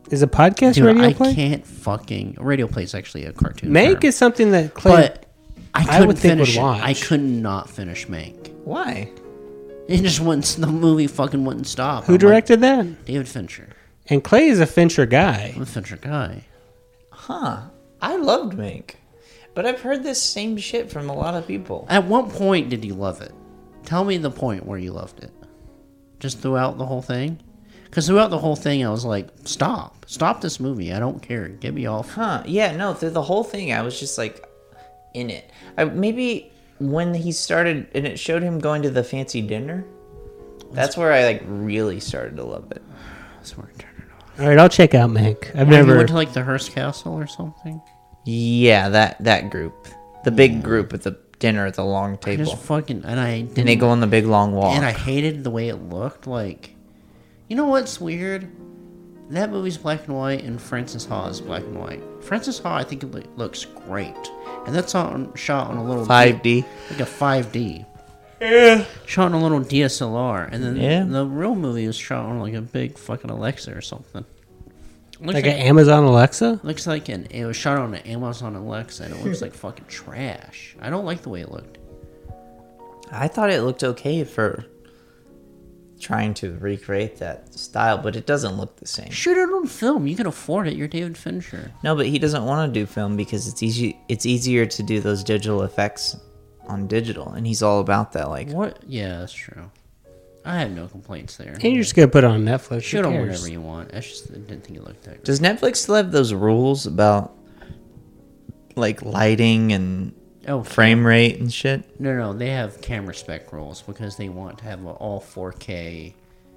Speaker 3: Is a podcast
Speaker 2: Dude,
Speaker 3: radio
Speaker 2: I
Speaker 3: play?
Speaker 2: can't fucking... Radio play is actually a cartoon
Speaker 3: Mank
Speaker 2: term.
Speaker 3: is something that Clay.
Speaker 2: But I couldn't
Speaker 3: would think
Speaker 2: finish
Speaker 3: would
Speaker 2: it.
Speaker 3: watch.
Speaker 2: I could not finish Mank.
Speaker 4: Why?
Speaker 2: It just wouldn't... The movie fucking wouldn't stop.
Speaker 3: Who directed that?
Speaker 2: David Fincher.
Speaker 3: And Clay is a Fincher guy.
Speaker 2: I'm a Fincher guy.
Speaker 4: Huh. I loved Mank. But I've heard this same shit from a lot of people.
Speaker 2: At what point did you love it? Tell me the point where you loved it. Just throughout the whole thing? Because throughout the whole thing, I was like, stop. Stop this movie. I don't care. Get me off.
Speaker 4: Huh. Yeah, no, through the whole thing, I was just like in it. Maybe when he started and it showed him going to the fancy dinner, that's where I like really started to love it.
Speaker 2: That's where I turned it off.
Speaker 3: All right, I'll check out Mank. I've
Speaker 2: You
Speaker 3: never.
Speaker 2: went to like the Hearst Castle or something?
Speaker 4: Yeah, that group. The big group at the dinner at the long
Speaker 2: I
Speaker 4: table.
Speaker 2: just fucking... And I didn't...
Speaker 4: And they go on the big long walk.
Speaker 2: And I hated the way it looked. Like... You know what's weird? That movie's black and white, and Francis Ha is black and white. Francis Ha, I think it looks great, and that's shot on a little
Speaker 4: 5D.
Speaker 2: like a 5D. Yeah. Shot on a little DSLR, and then the real movie was shot on like a big fucking Alexa or something. Looks
Speaker 3: Like an Amazon Alexa?
Speaker 2: looks like it was shot on an Amazon Alexa, and it looks like fucking trash. I don't like the way it looked.
Speaker 4: I thought it looked okay for trying to recreate that style, but it doesn't look the same.
Speaker 2: Shoot it on film. You can afford it. You're David Fincher.
Speaker 4: No, but he doesn't want to do film because it's easier to do those digital effects on digital, and he's all about that. Like,
Speaker 2: What? Yeah, that's true. I have no complaints there.
Speaker 3: And you're just going to put it on Netflix.
Speaker 2: Shoot
Speaker 3: Who
Speaker 2: on
Speaker 3: cares?
Speaker 2: whatever you want. I just didn't think it looked that good.
Speaker 4: does Netflix still have those rules about like lighting and
Speaker 2: Oh,
Speaker 4: frame rate and shit?
Speaker 2: No, they have camera spec rules because they want to have all 4K.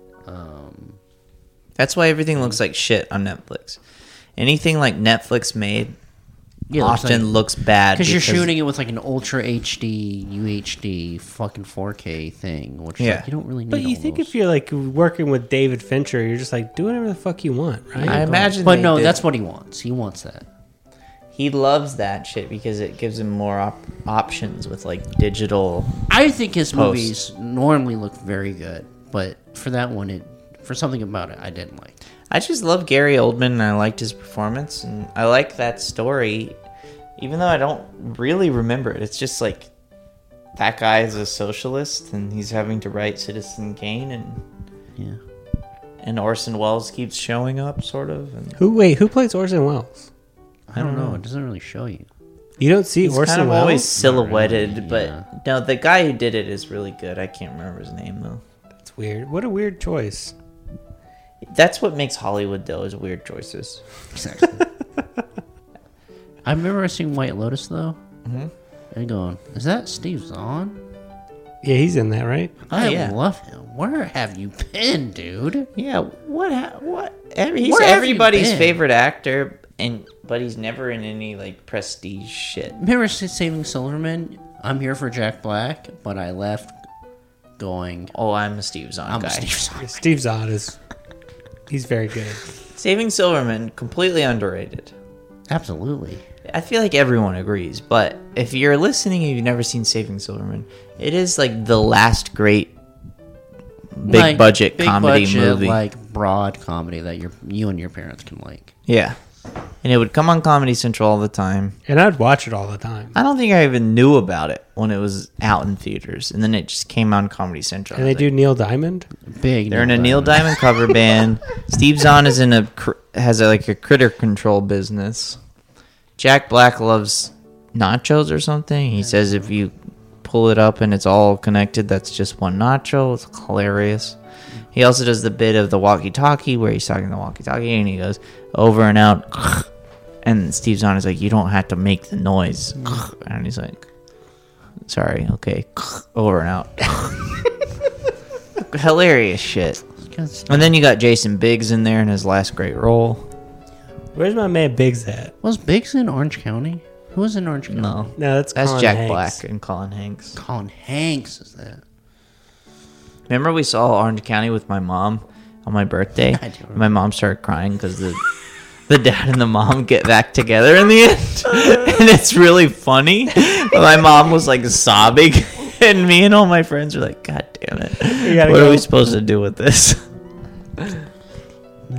Speaker 4: That's why everything looks like shit on Netflix. Anything like Netflix made often looks bad
Speaker 2: because you're shooting it with like an Ultra HD, UHD, fucking 4K thing, which
Speaker 4: Yeah.
Speaker 2: like, you don't really need.
Speaker 3: But you
Speaker 2: all
Speaker 3: think
Speaker 2: those.
Speaker 3: if you're like working with David Fincher, you're just like, do whatever the fuck you want, right?
Speaker 4: I imagine,
Speaker 2: But
Speaker 4: they
Speaker 2: no,
Speaker 4: did.
Speaker 2: that's what he wants. He wants that.
Speaker 4: He loves that shit because it gives him more options with like digital.
Speaker 2: I think his
Speaker 4: Post.
Speaker 2: movies normally look very good, but for that one, for something about it, I didn't like.
Speaker 4: I just love Gary Oldman and I liked his performance and I like that story, even though I don't really remember it. It's just like that guy is a socialist and he's having to write Citizen Kane
Speaker 2: Yeah.
Speaker 4: and Orson Welles keeps showing up, sort of. And
Speaker 3: Who plays Orson Welles?
Speaker 2: I don't know. It doesn't really show you.
Speaker 3: You don't see
Speaker 4: he's
Speaker 3: Orson
Speaker 4: kind of
Speaker 3: Welles?
Speaker 4: always silhouetted,
Speaker 2: Not really,
Speaker 4: but
Speaker 2: yeah.
Speaker 4: no, the guy who did it is really good. I can't remember his name though.
Speaker 3: That's weird. What a weird choice.
Speaker 4: That's what makes Hollywood though, is weird choices.
Speaker 2: Exactly. I remember seeing White Lotus though, and going, "Is that Steve Zahn?"
Speaker 3: Yeah, he's in that, right?
Speaker 2: I
Speaker 4: yeah.
Speaker 2: love him. Where have you been, dude?
Speaker 4: Yeah, he's
Speaker 2: Where have you
Speaker 4: everybody's
Speaker 2: been?
Speaker 4: favorite actor, but he's never in any like prestige shit.
Speaker 2: Remember Saving Silverman? I'm here for Jack Black, but I left going,
Speaker 4: Oh, I'm a Steve Zahn
Speaker 2: I'm
Speaker 4: guy.
Speaker 2: a Steve Zahn.
Speaker 3: Steve Zahn is... He's very good.
Speaker 4: Saving Silverman, completely underrated.
Speaker 2: Absolutely.
Speaker 4: I feel like everyone agrees, but if you're listening and you've never seen Saving Silverman, it is like the last great big budget comedy movie.
Speaker 2: like broad comedy that you and your parents can like.
Speaker 4: Yeah. And it would come on Comedy Central all the time.
Speaker 3: And I'd watch it all the time.
Speaker 4: I don't think I even knew about it when it was out in theaters, and then it just came on Comedy Central.
Speaker 3: And they do Neil Diamond?
Speaker 2: Big.
Speaker 4: They're in a Neil Diamond cover band. Steve Zahn is has a critter control business. Jack Black loves nachos or something. He says if you pull it up and it's all connected, that's just one nacho. It's hilarious. He also does the bit of the walkie-talkie where he's talking to the walkie-talkie and he goes over and out. And Steve Zahn is like, you don't have to make the noise. And he's like, sorry, okay. Over and out. Hilarious shit. And then you got Jason Biggs in there in his last great role.
Speaker 3: Where's my man Biggs at?
Speaker 2: Was Biggs in Orange County? Who was in Orange County?
Speaker 4: No,
Speaker 3: No, that's Colin
Speaker 4: Jack
Speaker 3: Hanks.
Speaker 4: Black and Colin Hanks.
Speaker 2: Colin Hanks is that.
Speaker 4: Remember we saw Orange County with my mom on my birthday?
Speaker 2: I do remember.
Speaker 4: My mom started crying because the dad and the mom get back together in the end. And it's really funny. But my mom was like sobbing. And me and all my friends are like, God damn it.
Speaker 3: gotta
Speaker 4: What
Speaker 3: go.
Speaker 4: are we supposed to do with this?
Speaker 2: Yeah.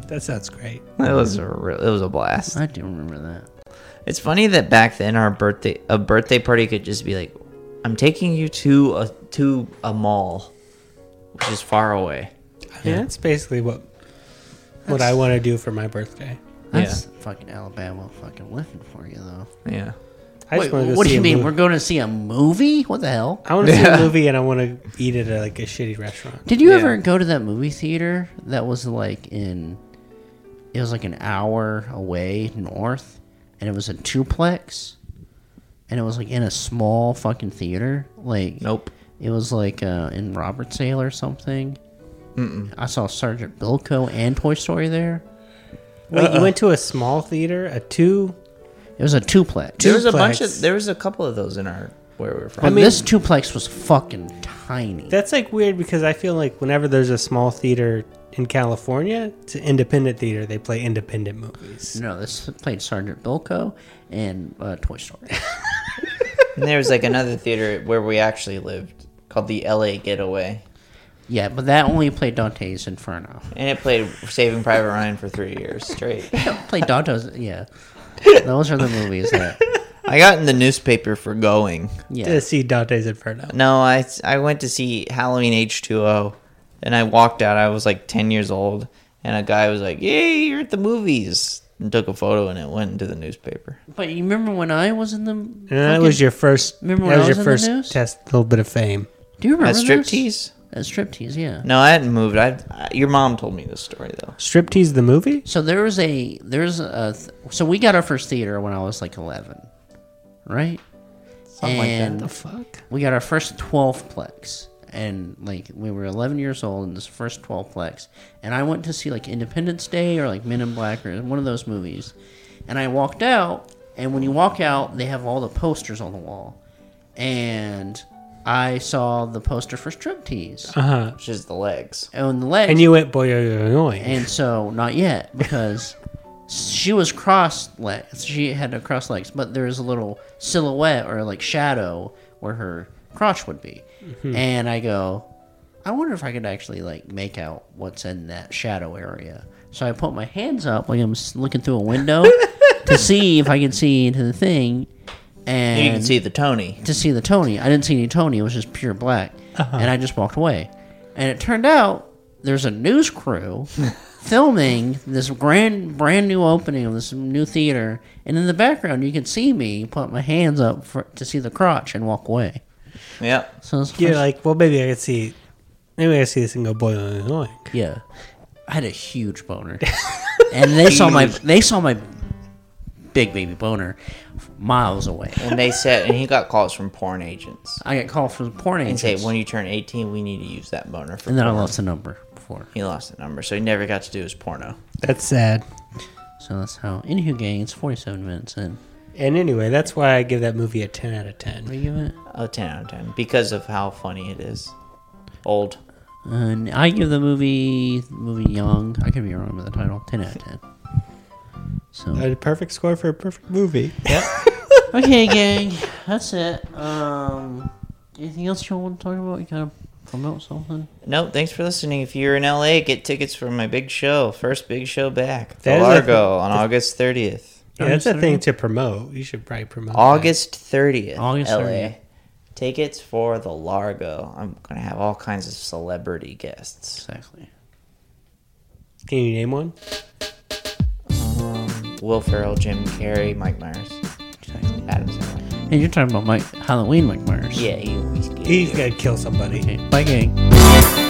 Speaker 3: That sounds great.
Speaker 4: It was a blast.
Speaker 2: I do remember that.
Speaker 4: It's funny that back then a birthday party could just be like, I'm taking you to a mall, which is far away.
Speaker 3: Yeah, that's basically what I want to do for my birthday.
Speaker 2: That's fucking Alabama fucking living for you, though.
Speaker 4: Yeah.
Speaker 3: I
Speaker 2: Wait,
Speaker 3: just want to go
Speaker 2: what do
Speaker 3: see
Speaker 2: you
Speaker 3: a
Speaker 2: mean?
Speaker 3: movie.
Speaker 2: We're going to see a movie? What the hell?
Speaker 3: I want to see a movie and I want to eat it at like a shitty restaurant.
Speaker 2: Did you
Speaker 4: Yeah.
Speaker 2: ever go to that movie theater that was like it was like an hour away north, and it was a duplex, and it was like in a small fucking theater? Like,
Speaker 4: Nope.
Speaker 2: it was like in Robertsdale or something. I saw Sergeant Bilko and Toy Story there.
Speaker 3: Wait, you went to a small theater, It
Speaker 2: was a duplex.
Speaker 4: There was a couple of those in where we were from.
Speaker 2: But this duplex was fucking tiny.
Speaker 3: That's like weird because I feel like whenever there's a small theater in California, it's an independent theater. They play independent movies.
Speaker 2: No, this played Sergeant Bilko and Toy Story.
Speaker 4: And there was like another theater where we actually lived called the LA Getaway.
Speaker 2: Yeah, but that only played Dante's Inferno.
Speaker 4: And it played Saving Private Ryan for 3 years straight.
Speaker 2: Played Dante's, yeah. Those are the movies that,
Speaker 4: I got in the newspaper for going.
Speaker 2: yeah.
Speaker 3: To see Dante's Inferno.
Speaker 4: No, I went to see Halloween H2O, and I walked out. I was like 10 years old, and a guy was like, "Yay, you're at the movies!" and took a photo, and it went into the newspaper.
Speaker 2: But you remember when I was in the?
Speaker 3: And that was your first.
Speaker 2: Remember
Speaker 3: that
Speaker 2: when
Speaker 3: was
Speaker 2: I was
Speaker 3: your
Speaker 2: in the
Speaker 3: first
Speaker 2: news?
Speaker 3: test, little bit of fame.
Speaker 2: Do you remember
Speaker 4: At
Speaker 2: this?
Speaker 4: Striptease?
Speaker 2: At Striptease, yeah.
Speaker 4: No, I hadn't moved. Your mom told me this story though.
Speaker 3: Striptease the movie?
Speaker 2: So so we got our first theater when I was like 11, right?
Speaker 4: Something like that.
Speaker 2: And
Speaker 3: The fuck?
Speaker 2: we got our first 12-plex, and like we were 11 years old in this first 12-plex, and I went to see like Independence Day or like Men in Black or one of those movies, and I walked out, and when you walk out, they have all the posters on the wall, and I saw the poster for Striptease
Speaker 4: Which is the legs.
Speaker 2: on the legs,
Speaker 3: And you went boy,
Speaker 2: and so not yet because she was cross-legged. She had to cross legs, but there's a little silhouette or like shadow where her crotch would be. And I go, I wonder if I could actually like make out what's in that shadow area. So I put my hands up like I'm looking through a window to see if I can see into the thing. And
Speaker 4: You can see the Tony.
Speaker 2: to see the Tony. I didn't see any Tony. It was just pure black. And I just walked away. And it turned out there's a news crew filming this brand new opening of this new theater. And in the background, you can see me put my hands up to see the crotch and walk away.
Speaker 4: Yep.
Speaker 2: So it's
Speaker 3: You're like, well, maybe I could see. Maybe I could see this and go boy,
Speaker 2: yeah, I had a huge boner, and they saw my big baby boner miles away.
Speaker 4: And they said, and he got calls from porn agents.
Speaker 2: I got called from porn
Speaker 4: And
Speaker 2: agents,
Speaker 4: say, when you turn 18, we need to use that boner for
Speaker 2: and then I
Speaker 4: porn.
Speaker 2: lost the number before.
Speaker 4: He lost the number, so he never got to do his porno.
Speaker 3: That's sad.
Speaker 2: So that's how. Anywho, gang, it's 47 minutes in.
Speaker 3: And anyway, that's why I give that movie a 10 out of 10.
Speaker 2: What do you give it?
Speaker 4: A 10 out of 10 because of how funny it is. Old.
Speaker 2: And I give the movie Young. I could be wrong with the title. 10 out of 10. So
Speaker 3: A perfect score for a perfect movie.
Speaker 4: Yep.
Speaker 2: okay, gang, that's it. Anything else you want to talk about? You gotta promote something.
Speaker 4: No, thanks for listening. If you're in LA, get tickets for my big show. First big show back. The
Speaker 3: That is
Speaker 4: Largo on August 30th.
Speaker 3: Yeah, that's a thing to promote. You should probably promote
Speaker 4: August 30th.
Speaker 2: August
Speaker 4: LA.
Speaker 2: 30th.
Speaker 4: Tickets for the Largo. I'm going to have all kinds of celebrity guests.
Speaker 2: Exactly.
Speaker 3: that. Can you name one?
Speaker 4: Will Ferrell, Jim Carrey, Mike Myers,
Speaker 2: Exactly.
Speaker 4: Adam Sandler.
Speaker 2: And you're talking about Halloween Mike Myers.
Speaker 4: Yeah, he's good.
Speaker 3: He's got to kill somebody.
Speaker 2: Okay. Bye, gang.